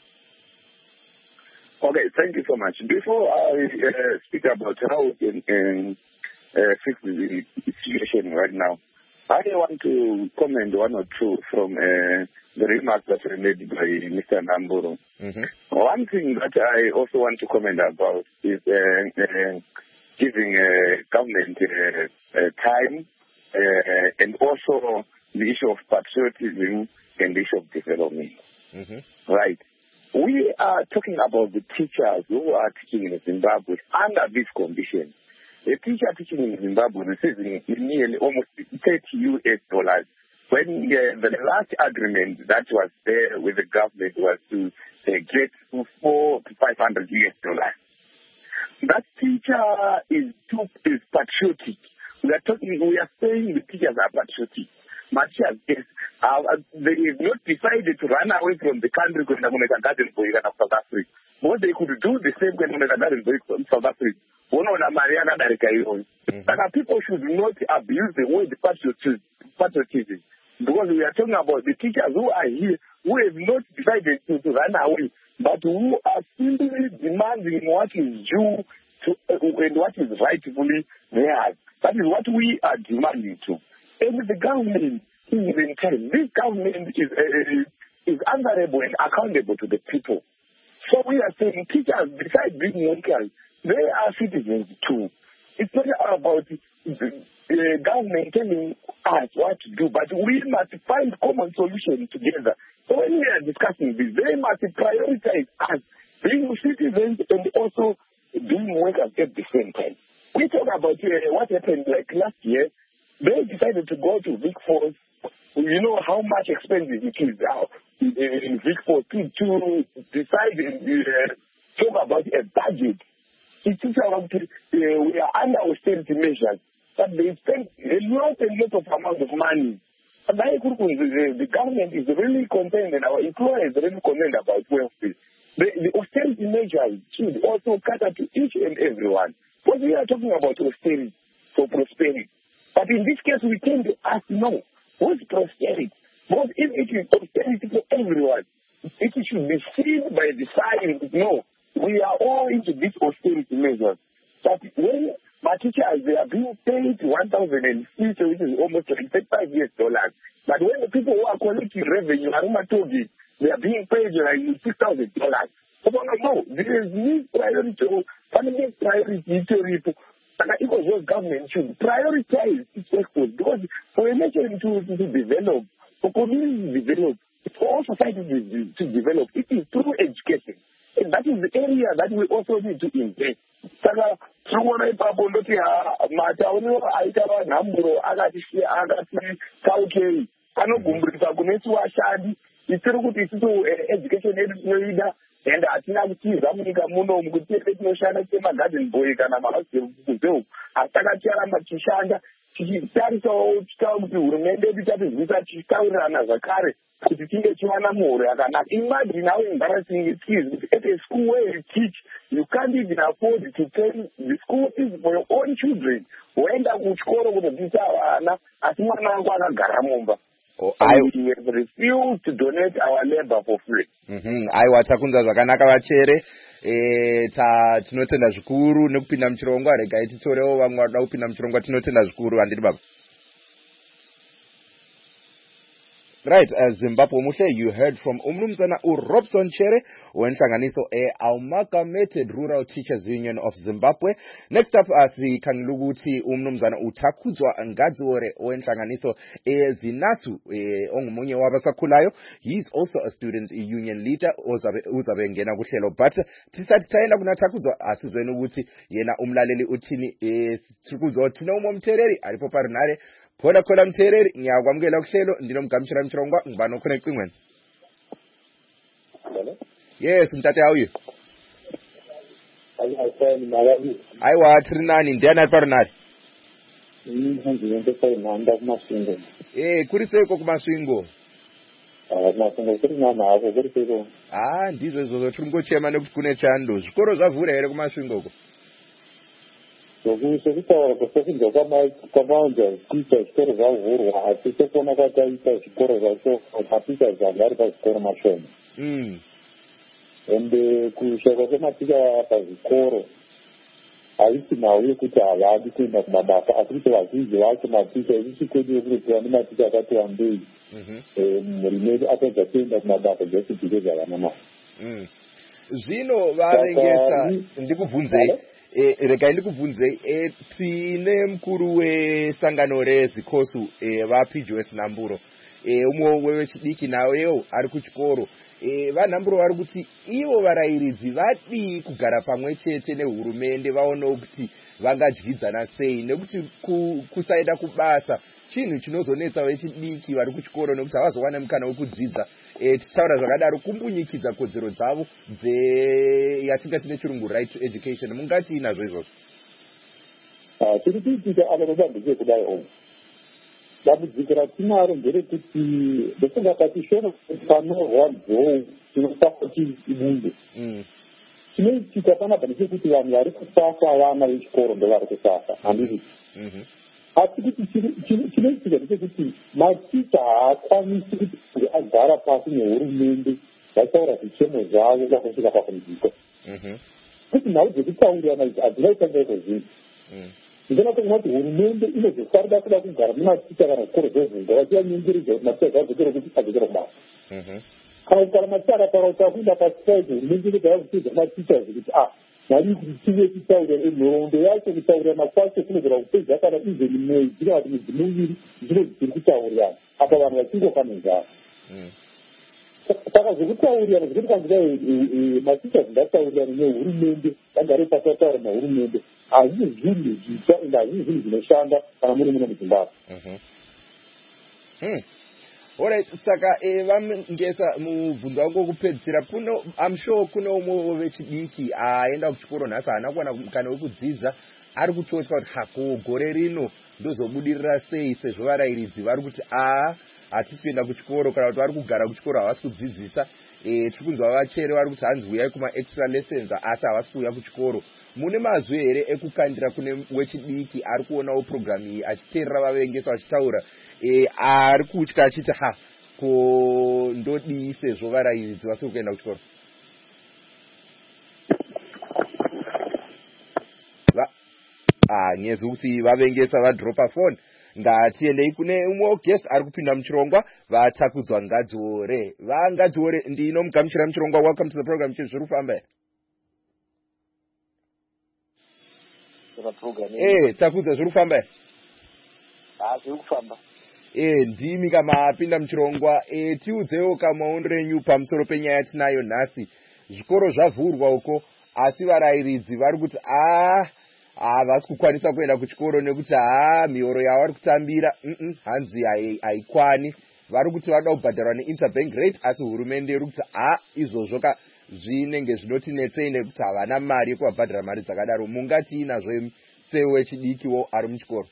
Okay, thank you so much. Before I speak about how we can fix the situation right now, I want to comment one or two from the remarks that were made by Mr. Namburo. Mm-hmm. One thing that I also want to comment about is giving government time and also the issue of patriotism and the issue of development. Mm-hmm. Right. We are talking about the teachers who are teaching in Zimbabwe under these conditions. A teacher teaching in Zimbabwe receiving nearly almost $30 when the last agreement that was there with the government was to get $400 to $500. that teacher is patriotic. We are saying the teachers are patriotic. Teachers, they have not decided to run away from the country because they make a garden boy in South Africa. What they could do the same when they make a garden boy in South Africa. People should not abuse the word patriotism. Because we are talking about the teachers who are here, who have not decided to run away, but who are simply demanding what is due and what is rightfully theirs. That is what we are demanding to. And the government is in time. This government is answerable and accountable to the people. So we are saying teachers, besides being workers, they are citizens too. It's not about the government telling us what to do, but we must find common solutions together. So when we are discussing this, they must prioritize us being citizens and also being workers at the same time. We talk about what happened like last year. They decided to go to Vic Falls. You know how much expensive it is now in Vic Falls to decide and talk about a budget. It's about we are under austerity measures, but they spend a lot of amount of money. And the government is really concerned and our employers are really concerned about welfare. The austerity measures should also cater to each and everyone. But we are talking about austerity for prosperity. But in this case, we tend to ask, no, what's prosperity? Because if it is prosperity for everyone, it should be seen by the signs, no, we are all into this austerity measure. But when my teachers, they are being paid $1,050, which is almost like $35. But when the people who are collecting revenue, they are being paid like $6,000. So no, there is need priority, family priority to and it was what government should prioritize its efforts because for a nation to develop, for communities to develop, for all societies to develop, it is through education. And that is the area that we also need to invest. And atina kutiza munyika muno mukutete tinoshanda semagarden boy kana mahausekuzeu atakachara machishanda tichitarisawo chitaura kuti hurumende yedu tatizvisa tichitaurirana zvakare kuti tinge chiwana muhuri akanaka. Imagine how embarrassing it is at a school where you teach, you can't even afford to pay the school fees for your own children. Woenda kuchikoro kunodzidzisa vana asi mwana wangu akagara mumba. We have refused to donate our labor for free. Aiwa takunza zvakanaka vachere. Tinotenda zvikuru nekupinda muchirongwa. Regai titorewo vamwe vanoda kupinda muchirongwa. Tinotenda zvikuru handiti baba. Right, Zimbabwe Mushe, you heard from Umnumzana Robson Chere, wenhlanganiso Amalgamated Rural Teachers Union of Zimbabwe. Next up, sikhangilukuthi Umnumzana Utakuzwa Ngadziore, wenhlanganiso Zinasu, ongumunye wabasakhulayo. He is also a student union leader, uzabe ngena kuhlelo. But tisathi tayenda kunatakuzwa asizweni ukuthi yena umlaleli uthini Takuzwa thina umomthereri alipo parinare. Khola mthereri ngiyakwamukela kuhlelo ndinomgamshira mchirongwa ngibani okhona ecingweni. Yes mtate how are you? Aiwa trinani ndiyana parinari. Kuriseko kumasvingo. Ndizvo izvozvo tiri kungochema nekuti kune chando. Zvikoro zvavhura here kumasvingo uko? Sokutaura kwesekudzwa kwamaunza kuita zvikoro zvavhurwa asi sekuona kwataita zvikoro zvacho maticha zvanga ari pazvikoro mashoma. Ende kushaka kwematicha pazvikoro haisi nhau yekuti havadi kuenda kumabasa asi kuti vazhinji vacho maticha ichikwedi yekuti vane maticha akati wandei mhuri medu ataedza kuenda kumabasa just because havana mari. Zvino varengesa ndikubvunzei. Regai ndikubvunze tine mukuru wesangano rezikosu vaPGS Namburo umwe wechidiki nawewo ari kuchikoro vanhamburo vari kuti ivo varairidzi vadi kugara pamwe chete nehurumende vaonewo kuti vangadyidzana sei nekuti kusaenda kubasa chinhu chinozonetsa vechidiki vari kuchikoro nekuti havazowana mukana wekudzidza tichitaura zvakadaro kumbunyikidza kodzero dzavo yatingati nechirungu right to education. Mungati inazvo izvozvo? Chiri kuitika apa padambudziko kudai omwe, dambudziko ratinaro nderekuti ndofunga kuti shona panorwa nzou tinosapoti ibunge. Chinoitika panapa ndechekuti vanhu vari kusasa vana vechikoro ndo vari kusasa handizvo. Asi kuti chinoitika ndechekuti maticha haakwanisi kuti agara pasi nehurumende vataura zvichemo zvavo vakasvika pakunziko. Kuti nhau dzekutaurirana idzi hadzinaitanga iko zvinhu. Ndinoona kuti hurumende inozofarira kuda kugara nematicha kana zvikoro zvezvinga vachivanyengeredza kuti maticha zvadzokere kuti adzokere kubasa. Kana kugara maticha akataura kuti akuenda pasikaidzi hurumende inogara kuchidza maticha zvekuti nari kuti tive kutaurira nhoroondo yacho kutaurira makwacho kunogara kupedza kana izeni mwedzi kana kuti midzi miviri ndino dziri kutaurirana apa vanhu vachingofanenzana. Saka zvekutaurirana zvekuti kanzira maticha zvingataurirana nehurumende vagare pasi vataura nehurumende hazvisi zvinhu zvitsva ende hazvisi zvinhu zvinoshanda kana muri muno muzimbabwe. Alright, saka vamungesa mubvunzo wangu wokupedzisira I'm sure kuno umwe vechidiki aenda kuchikoro nhasi haana kuwana mukana wekudzidza ari kutotya kuti gore rino ndozobudirira sei sezvo varairidzi vari kuti hatisi kuenda kuchikoro kana kuti vari kugara kuchikoro havasi kudzidzisa. Tiri kunzwa vachere vari kuti hanzi uyai kuma-extra lessons asi havasi kuuya kuchikoro. Mune mazwi here ekukandira kune wechidiki ari kuonawo programu iyi achiteerera vavengesa vachitaura ari kutya achiti ko ndodii sezvo varairidzi vasiri kuenda kuchikoro? Nyezi kuti vavengesa vadropa phone. Ngatiendei kune umwe guest ari kupinda muchirongwa vatakudzwa Ngadziore. Ngadziore ndino mugamuchira muchirongwa. Welcome to the program. Zviri kufamba here? Takudza zviri kufamba here? Zviri kufamba. Ndimi kama apinda muchirongwa. Tiudzewo kamaondo renyu pamusoro penyaya tinayo nhasi. Zvikoro zvavhurwa uko asi varairidzi vari kuti havasi kukwanisa kuenda kuchikoro nekuti mihoro yavo vari kutambira hanzi haikwani. Vari kuti vada kubhadharwa neinterbank rate asi hurumende iri kuti izvozvo zvinenge zvinotinetsei nekuti havana mari yekuvabhadhara mari dzakadaro. Mungati inazvo sewechidiki ari muchikoro?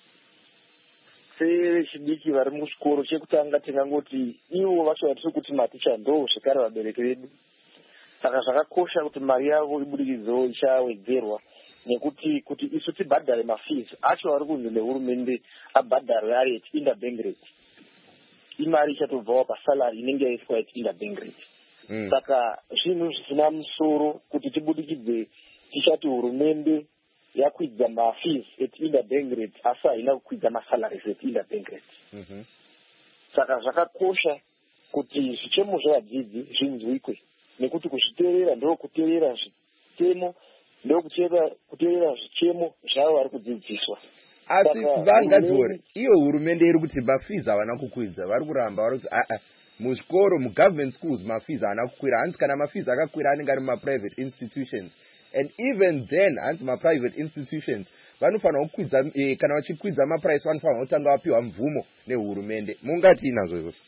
Sevechidiki vari muchikoro, chekutanga tingangoti ivo vacho vatiri kuti maticha ndo zvekare vabereki vedu. Saka zvakakosha kuti mari yavo ibudikidzewo ichawedzerwa nekuti kuti isu tibhadhare mafees acho ari kunzi nehurumende abhadharwe ari interbank rate. Imari ichatobvawo pasalary inenge yaiswa interbank rate. Saka zvinhu zvisina musoro kuti tibudikidze tichati hurumende yakwidza mafees interbank rate asi haina kukwidza masalaries interbank rate. Saka zvakakosha kuti zvichemo zvevadzidzi zvinzwikwe nekuti kuzviteerera ndo kuteerera zvitemo ndo kuteerera zvichemo zvavo vari kudzidziswa. Asi Ngadziore, iyo hurumende iri kuti mafees havana kukwidza. Vari kuramba vari kuti muzvikoro mugovernment schools mafees haana kukwira. Hanzi kana mafees akakwira anenge ari mumaprivate institutions. And even then hanzi maprivate institutions vanofanira kukwidza kana vachikwidza maprice vanofanira kutanga vapiwa mvumo nehurumende. Mungati inazvo izvozvo?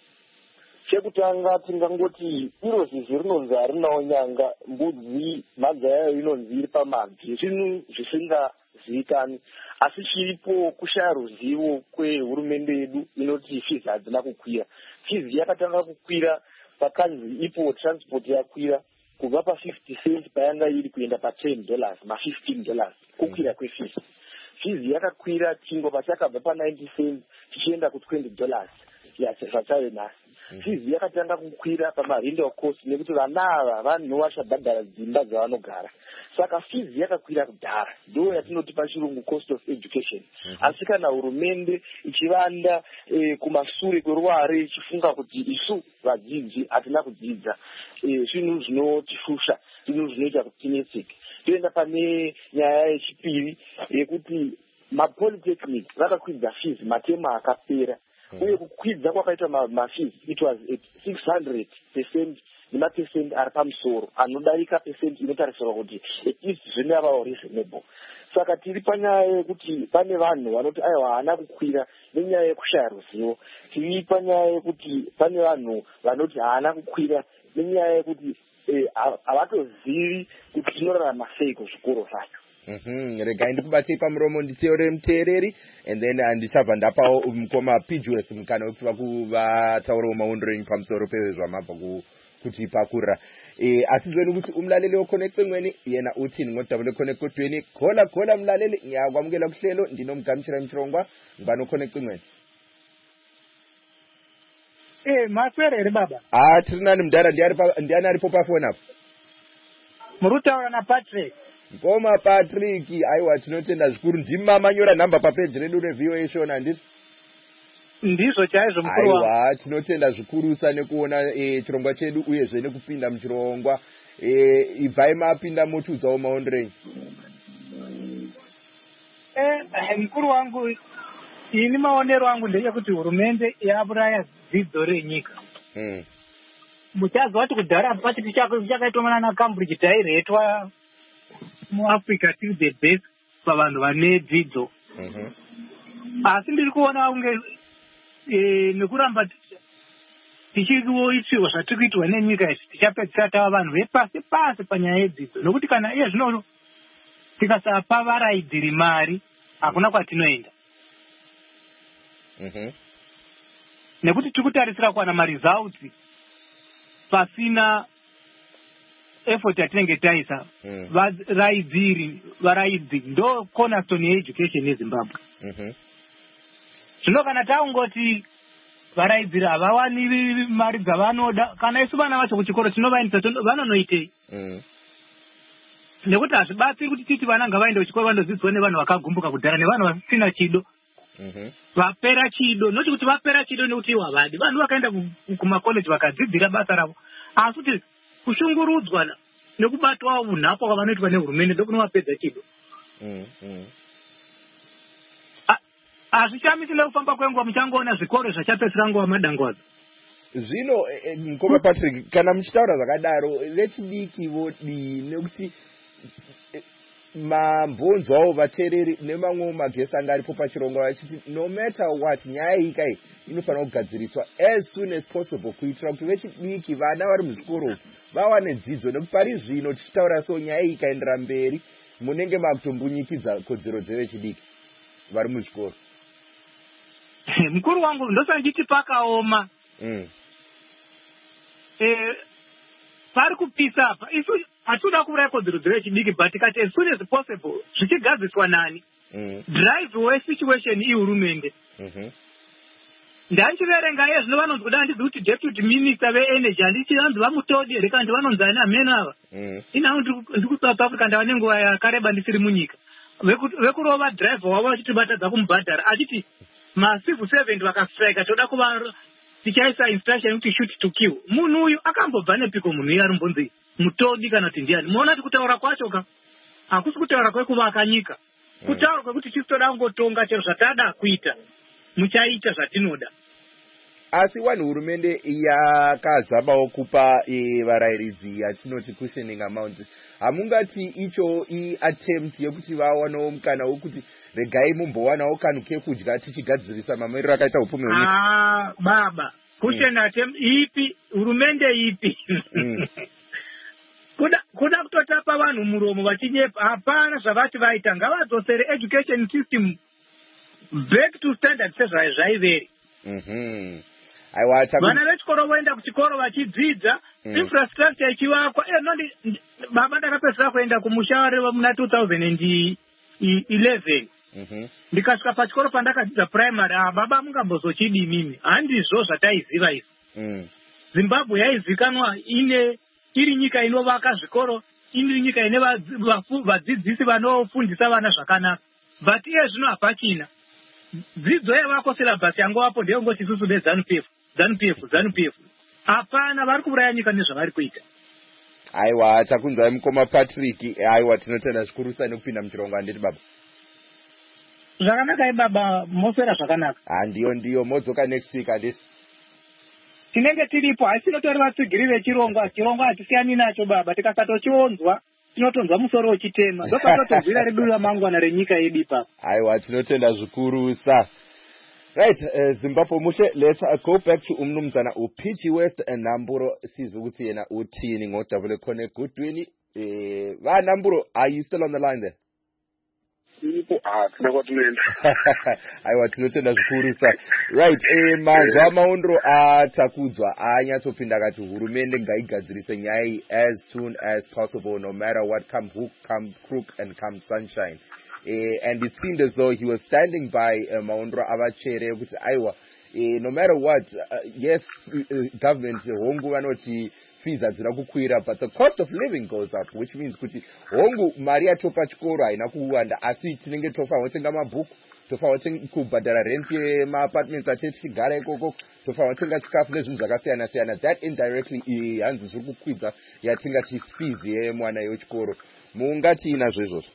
Chekutanga tingangoti iro zizi rinonzi harinawo nyanga, mbudzi mhanza yayo inonzi iri pamabvi, zvinhu zvisingazivikani. Asi chiripo kushaya ruzivo kwehurumende yedu inoti fees hadzina kukwira. Fees yakatanga kukwira pakanzi ipo transport yakwira kubva pa50 cents payanga iri kuenda pa$10 ma$15 kukwira kwefees. Fees yakakwira chingwa chakabva pa90 cents chichienda ku$20 zvatayo nhasi. Fees yakatanga kukwira pamarental cost nekuti vana ava vanhu vachabhadhara dzimba dzavanogara. Saka fees yakakwira kudhara, ndo yatinoti pachirungu cost of education. Asi kana hurumende ichivanda kumashure kweruware ichifunga kuti isu vadzidzi hatina kudzidza, zvinhu zvinotifusha, zvinhu zvinoita kuti tinetseke. Toenda pane nyaya yechipiri yekuti mapolytechnic vakakwidza fees matema akapera. Uye kukwidza kwakaita mafees it was at 600% nemapesenti ari pamusoro anodarika pesenti inotarisirwa kuti zvino yavawo reasonable. Saka tiri panyaya yekuti pane vanhu vanoti aiwa haana kukwira nenyaya yekushaya ruzivo. Tiri panyaya yekuti pane vanhu vanoti haana kukwira nenyaya yekuti havatozivi kuti tinorarama sei kuzvikoro zvacho. Regai ndikubatei pamuromo nditeure muteereri and then ndichabva ndapawo mukoma PGS mukana wekuti vataurewo maondero enyu pamusoro pezvamabva kutipakurira. Asi zvenu kuti umlaleli weconnect mweni yena uthini ngodabule connect kodweni gola mlaleli ngiyakwamukela kuhlelo ndinomgamchira mchirongwa ngibano connect mweni. Maswere baba. Tiri nani mudhara ndiani aripo pafoni apo? Murutaura na Patrick. Ngoma Patrick, aiwa tinotenda zvikuru ndimamanyora namba papeji redu reVOA Show handiti? Ndizvo chaizvo mukuru wangu. Aiwa tinotenda zvikurusa nekuona chirongwa chedu uyezve nekupinda muchirongwa. Ibvai mapinda motudzawo maondero enyu. Mukuru wangu ini maonero angu ndechekuti hurumende yaburaya dzidzo renyika. Muchazwa kuti kudhara pachiti chakaitwa na Cambridge tairetwa muAfrica tiri the best pavanhu vane dzidzo. Asi ndiri kuona unge nekuramba tichiitwa zvatiri kuitwa nenyika izvi tichapedzisira tava vanhu vepasi pasi panyaya yedzidzo, nokuti kana iye zvino tikasapa varaidziri mari hakuna kwatinoenda. Nekuti tiri kutarisira kuwana maresults pasina effort yatinenge taisa. Varaidzi ndo cornerstone yeeducation yeZimbabwe. Zvino kana taungoti varaidzi havawani mari dzavanoda, kana isu vana vacho kuchikoro tinovaendesa vanonoitei? Nekuti hazvibatsiri kuti titi vana ngavaende kuchikoro vandodzidzwa nevanhu vakagumbuka kudhara nevanhu vasina chido. Vapera chido, noti kuti vapera chido nekuti havadi. Vanhu vakaenda kumakoleji vakadzidzira basa ravo. Asi kuti kushungurudzwa nekubatwa unhapo kwavanoitwa nehurumende ndokunovapedza chido. Hazvishamisile kufamba kwenguva muchangoona zvikoro zvachapedzisira nguva madangwadzo. Zvino mukoma Patrick, kana muchitaura zvakadaro vechidiki vodii nekuti mabvonzo avo vateereri nemamwe magesi anga aripo pachirongwa vachiti no matter what nyaya ika iyi inofanira kugadziriswa as soon as possible kuitira kuti vechidiki vana vari muzvikoro vawane dzidzo, nekuti pari zvino tichitaura so nyaya iyi ikaendera mberi munenge makutombunyikidza kodzero dzevechidiki vari muzvikoro. Mukuru wangu ndosaka nditi pakaoma. Pari kupisa apa isu hatoda kuuraya kodzero dzevechidiki, but tikati as soon as possible zvichigadziswa nani drive wesituation ihurumende. Ndanchiverenga iye zvino vanonzi kuda handidzi kuti deputy minister veenergy handichi vanzi vamutodi here kana vanonzi ani ameno ava. Inao ndiri kuSouth Africa ndava nenguva yakareba ndisiri munyika. Vekurova driver wavo vachitibatadza kumubhadhara achiti macivil servant vakastrike toda kuva tichaisa instruction kuti shoot to kill. Munhu uyu akambobva nepiko munhu iye arimbonzi mutodi kana kuti ndiani? Muona kuti kutaura kwacho ka hakusi kutaura kwekuvaka nyika, kutaura kwekuti tistoda kungotonga chero zvatada kuita muchaita zvatinoda. Asi wani hurumende yakazabawo kupa varairidzi yatinoti cushioning amount. Hamungati icho attempt yekuti vawanawo mukana wokuti regai mumbowanawo kanhu kekudya tichigadzirisa mamiriro akaita upfumi hwenyika? Baba, cushion attempt ipi? Hurumende ipi? Kuda kutotapa vanhu muromo vachinyepa, hapana zvavati vaita. Ngavadzosere education system back to standard sezvaiveri. Vana vechikoro voenda kuchikoro vachidzidza, infrastructure ichivakwa. Baba ndakapedzisira kuenda kumusha muna 2011. Ndikasvika pachikoro pandakadzidza primary. Baba mungambozochidi mimi, handizvo zvataiziva izvi. Zimbabwe yaizikanwa iri nyika inovaka zvikoro, iri nyika ine vadzidzisi vanofundisa vana zvakanaka. But iye zvino hapachina. Dzidzo yavako syllabus yangu wapo ndeyongoti isusu ZANU-PF. Hapana, vari kuuraya nyika nezvavari kuita. Aiwa, takunzwai mukoma Patrick. Aiwa, tinotenda zvikurusa nekupinda muchirongwa handiti baba? Zvakanaka baba, moswera zvakanaka. Ndiyo modzoka next week handiti? tinenge tiripo haisi notori vatsigiri vechirongwa chirongwa hatisiyani nacho baba tikasatochionzwa tinotonzwa musoro wechitema ndopatotobvira redu ramangwana renyika yedu ipapo. Aiwa tinotenda zvikuru sa. Right, Zimbabwe mushe, let's go back to umnumzana uPG West Namburo sizwe ukuthi yena uthini ngodabule khona egudwini. Namburo, are you still on the line there? Aiwa tinotenda zvikuru sa. Right, manzwa amaundro atakudzwa anyatsopinda kati hurumende ngaigadzirise nyaya as soon as possible, no matter what, come hook, come crook, and come sunshine. And it seemed as though he was standing by Maundro Abachere, which Aiwa, no matter what, yes, government, hongu vanoti fees adzina kukwira, but the cost of living goes up, which means kuti hongu Maria topa chikoro haina kuwanda, asi tinenge tofa watenga mabhuku, tofa watenga kubhadhara rent yema-apartments ateti tigara ikoko, tofa watenga chikafu nezvinhu zvakasiyana-siyana. That indirectly hanzi zviri kukwidza yatingati fees yemwana wechikoro. Mungati inazvo izvozvo?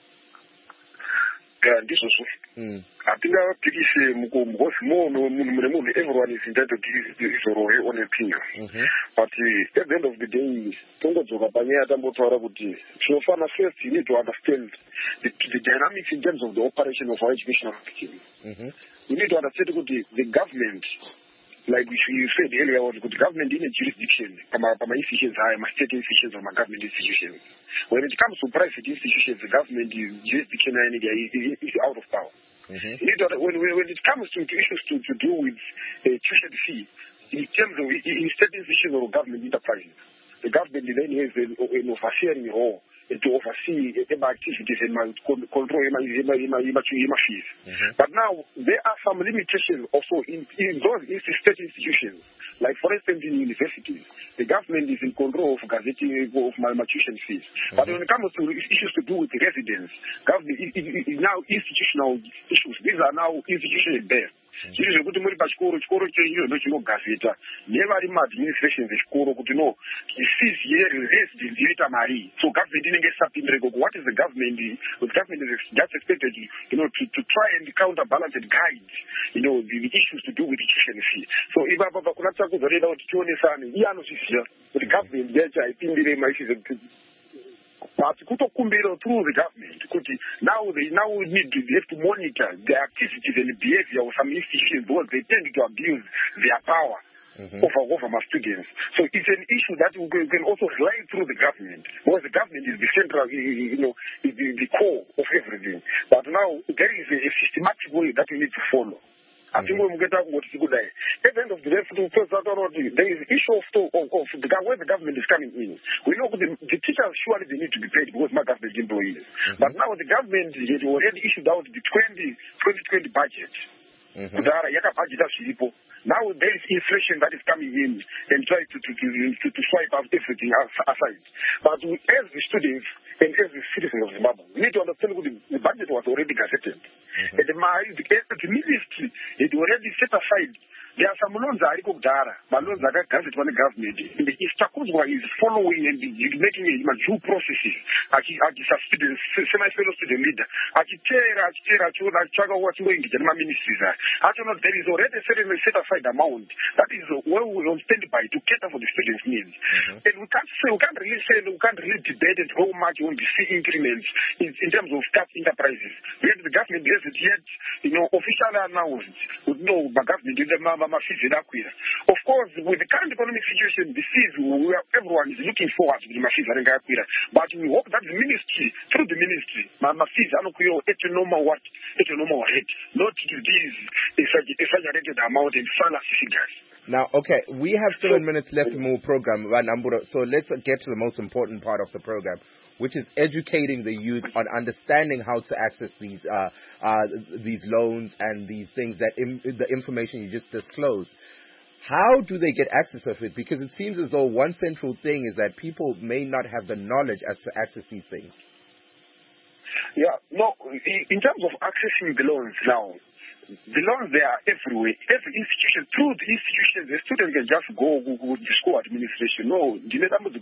Ndizvozvo hatingapikise because munhu everyone is entitled to his or her own opinion. But at the end of the day tongodzoka panyaya tambotaura kuti tinofana first you need to understand the dynamics in terms of the operation of our educational system. You need to understand kuti the government, like you said earlier, was the government in a jurisdiction, institutions, state institutions, or government institutions. When it comes to private institutions, the government jurisdiction is out of power. When it comes to issues to do with tuition fee, in terms of state institutions or government enterprises, the government then has an overseeing role to oversee activities and control fees. But now there are some limitations also in those state institutions. Like for instance in universities, the government is in control of gazetting of tuition fees. But when it comes to issues to do with residents, government is now institutional issues. These are now institutional based. Zviri zvekuti muri pachikoro chikoro chenyu ndochinogazeta nevari maadministration vechikoro kuti no fees yeresidents yoita mari, so government inenge isapindire koko. What is the government is just expected to try and counterbalance and guide the issues to do with the tuition fee. So ipapa pakunatsa kuzoreva kuti tionesane iye anozviziva kuti government yacho haipindire maissues but kutokumbira through the government kuti now they have to monitor the activities and the behavior of some institutions because they tend to abuse their power over my students. So it's an issue that we can also slide through the government because the government is the central, is the core of everything. But now there is a systematic way that we need to follow. I think we will get out what is good. At the end of the day, there is an issue of where the government is coming in. We know the teachers surely they need to be paid because my government employees. But now the government has already issued out the 2020 budget. Now there is inflation that is coming in and try to swipe out everything aside. But as the students and as the citizens of Zimbabwe, we need to understand that the budget was already gazetted. And the ministry had already set aside. There are some loans that are kudara, but loans that are gazetted by the government. And the Istakuzwa is following and making a due processes. Students, semi-fellow student leader. Ministries. There is already a certain set aside amount that is well on standby to cater for the students' needs. And we can't really debate how much will be see increments in terms of staff enterprises. Yet the government hasn't yet, officially announced. No, the government did of course, with the current economic situation, everyone is looking forward to the fees. But we hope that the ministry, through the ministry, fees are not at a normal rate, not to these exaggerated amount and fantasy figures. Now, okay, we have 7 minutes left to move program, so let's get to the most important part of the program, which is educating the youth on understanding how to access these loans and these things, that the information you just disclosed. How do they get access of it? Because it seems as though one central thing is that people may not have the knowledge as to access these things. Yeah, no, in terms of accessing the loans now, The loans, they are everywhere. Every institution, through the institution, the student can just go to the school administration. No, then you got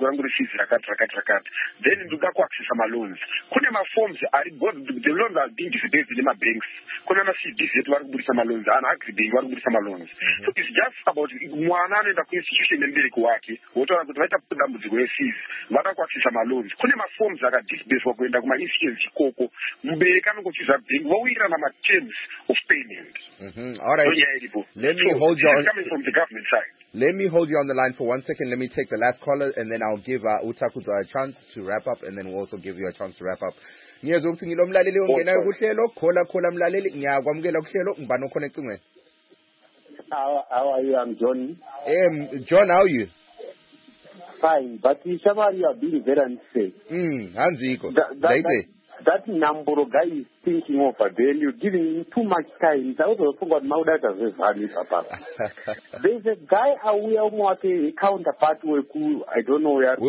to access some loans. Kuna forms are the loans are being distributed in my banks. Kuna CDs that work with some loans and actually work with some loans. So it's just about one and the institution and the Kuaki, what are the right up to them with the fees, what are access some loans. Kuna forms that are displaced for going to my institution, Coco, they can go to something, we run a chance of payment. All right. So, let me hold you on. Coming from the government side. Let me hold you on the line for 1 second. Let me take the last caller, and then I'll give Utakuza a chance to wrap up, and then we'll also give you a chance to wrap up. Ngiyazokuthi ngilomlaleli ongenayo kuhlelo, khola mlaleli, ngiyakwamukela kuhlelo, ngibani uconnect ungwena? How are you? I'm John. John, how are you? Fine, but somebody you are being very unfair. Hanziko. That number of guy is thinking over there, you're giving him too much time. I also forgot my data is valid, Papa. There's a guy aware of what a counterpart will do. I don't know where.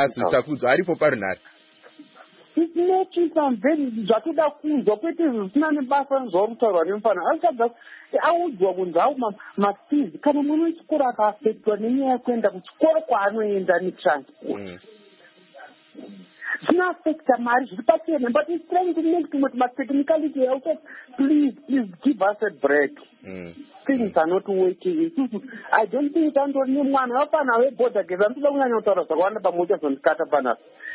It's making some very Jakuda Kun, Joketis, Nani Basan, Zorta, and Infana. After that, I would go on the Matis, Kanamun Skuraka, Petronina, Quenda, Skorquano in the transport. It's not affect the marriage, but it's trying to make too much technicality. Please give us a break. Things are not working. I don't think that only one up and away both again. I'm not going to one of the mothers on Katabana.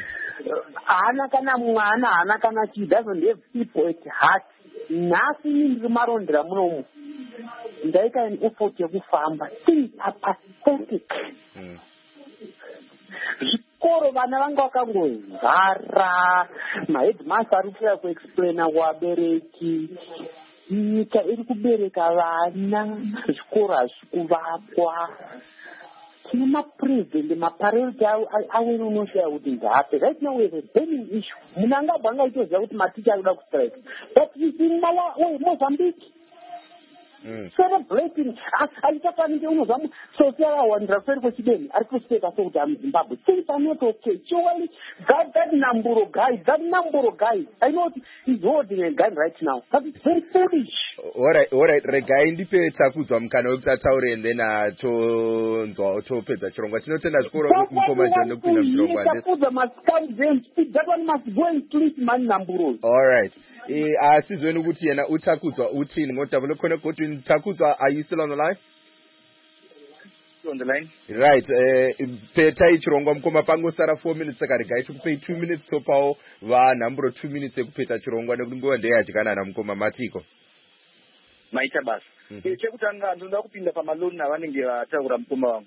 Anakana, she doesn't have people at heart. Nothing in the Maron Dramon. They can afford to farm, but things are pathetic. Koro vana vanga vakangozara maheadmaster ari kuuya kuexplaina kuvabereki nyika iri kubereka vana zvikoro hazvi kuvakwa tine mapresident maparenti awene unosvaya kuti ndape right now we have a burning issue munhu angabva angaitoziva kuti maticha ari kuda kustrike but mozambique celebrating aitafanike unozva sosi akawandira kuseri kwechideni ari kuseka sokuti amuzimbabwe things are not okay surely that number of guys I know he's holding a gun right now but it's very foolish. All right regai ndipe takudzwa mukana wekuti ataure and then topedza chirongwa tinotenda zvikoro mukoma John nokupinda muchirongwa takudzwa must come then speak that one must go and sleep man number. All right asizweni ukuthi yena utakudzwa uthini ngoba lokho kodwa Takudzwa, are you still on the line? On the line. Right. Peta chirongwa mukoma pango sara 4 minutes akariga ichikupe 2 minutes topawo va number 2 minutes ekupeta chirongwa nekungowa ndeyadikana na mukoma matiko. Maita basi. Chekutanga ndoda kupinda pamaloni navanenge vataura mukoma wangu.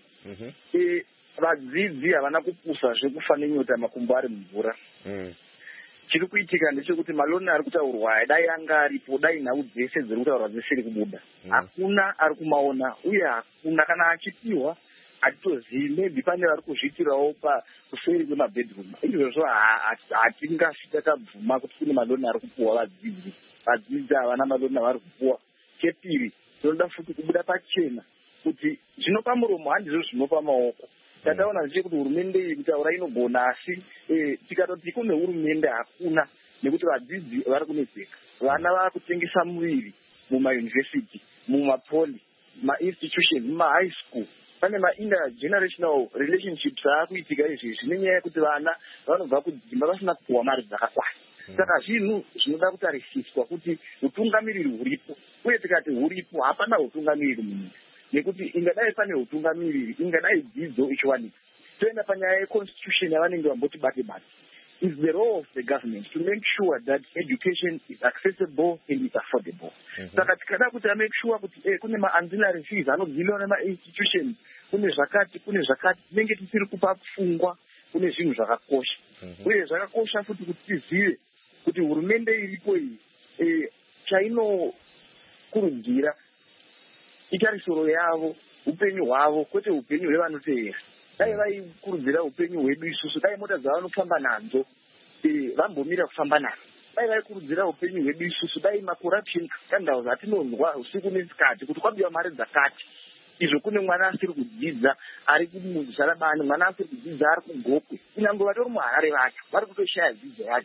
Vadzidzi havana kupusa zvekufa nyota makumbo ari mumvura. Chiri kuitika ndechekuti maloni ari kutaurwa dai anga aripo dai nhau dzese dziri kutaurwa dzisiri kubuda hakuna ari kumaona uye hakuna kana achipiwa hatitozivi maybe pane vari kuzviitirawo kuseri kwemabedroom izvozvo hatingasi takabvuma kuti kune maloni ari kupuwa vadzidzi havana maloni avari kupuwa. Chepiri tinoda futi kubuda pachena kuti zvinopa muromo handizvo zvinopa maoko. Tataona zviche kuti hurumende iyi kutaura inogona asi tikatoti kune hurumende hakuna nekuti vadzidzi vari kunetseka. Vana vari kutengesa muviri mumayunivhesiti, mumapoli, mainstitution, mumahigh school. Pane ma-intergenerational relationships aakuitika izvezvi nenyaya yekuti vana vanobva kudzimba vasina kupuwa mari dzakakwana. Saka zvinhu zvinoda kutarisiswa kuti utungamiriri huripo uye tikati huripo hapana utungamiriri munyika. Nekuti ingadai pane utungamiriri ingadai dzidzo ichiwanika. Toenda panyaya yeconstitution yavanenge vamboti bate-bate. It's the role of the government to make sure that education is accessible and is affordable. Saka tikada kuti make sure kuti kune ma-ancillary fees anobviliwa nema-institutions kune zvakati tinenge tisiri kupa pfungwa kune zvinhu zvakakosha. Uye zvakakosha futi kuti tizive kuti hurumende iripo iyi chainokurudzira itarisiro yavo upenyu hwavo kwete upenyu hwevanoteera. Dai vaikurudzira upenyu hwedu isusu dai mota dzavanofamba nadzo vambomira kufamba nadzo. Dai vaikurudzira upenyu hwedu isusu dai macorruption scandals atinonzwa usiku nesikati kuti kwabiwa mari dzakati izvo kune mwana asiri kudzidza ari kumuzarabani mwana asiri kudzidza ari kugokwe kunyange vatori muharare vacho vari kutoshaya dzidzo yacho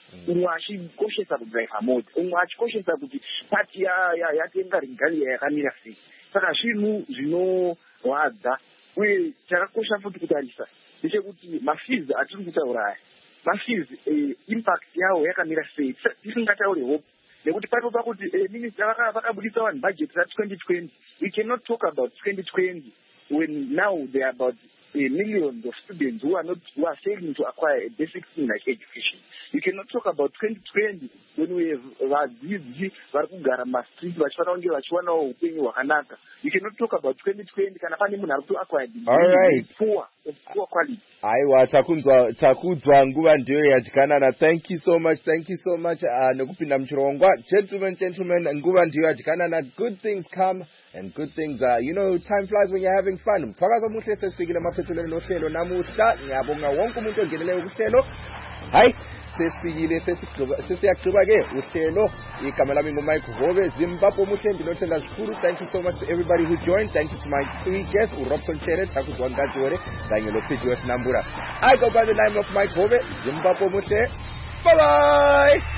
umwe achikoshesa kudhraivha mota, umwe achikoshesa kuti pati yatenga regalia yakamira sei. Saka zvinhu zvinorwadza, uye chakakosha futi kutarisa ndechekuti mafees atiri kutaura aya, mafees impact yawo yakamira sei, tisingataure hope. Nekuti pato pakuti minista vakabudisa vanhu budget ra2020, we cannot talk about 2020 when now there are about millions of students who are failing to acquire a basic thing like education. You cannot talk about 2020 when we have vadzidzi vari kugara mastreet vachifanira kunge vachiwanawo upenyu hwakanaka. You cannot talk about 2020 kana pane munhu ari kutoacquire poor quality. Aiwa, takudzwa nguva ndiyo yadyanana. Thank you so much nekupinda muchirongwa. Gentlemen, nguva ndiyo yadyanana. Good things come and good things time flies when you're having fun. Mthwakazo muhle sesifikile maphethelweni nohlelo namuhla. Ngiyabonga wonke umuntu ongeneleyo kuhlelo. Hayi, sesifikile sesiyagqiba ke uhlelo. Igama lami nguMike Hove, Zimbabwe muhle ndinothanda zikhulu. Thank you so much to everybody who joined. Thank you to my three guests, uRobson Chere, Takudzwa Ngadziwere, kanye noPhidiwe Sinambura. I go by the name of Mike Hove. Zimbabwe muhle. Bye bye.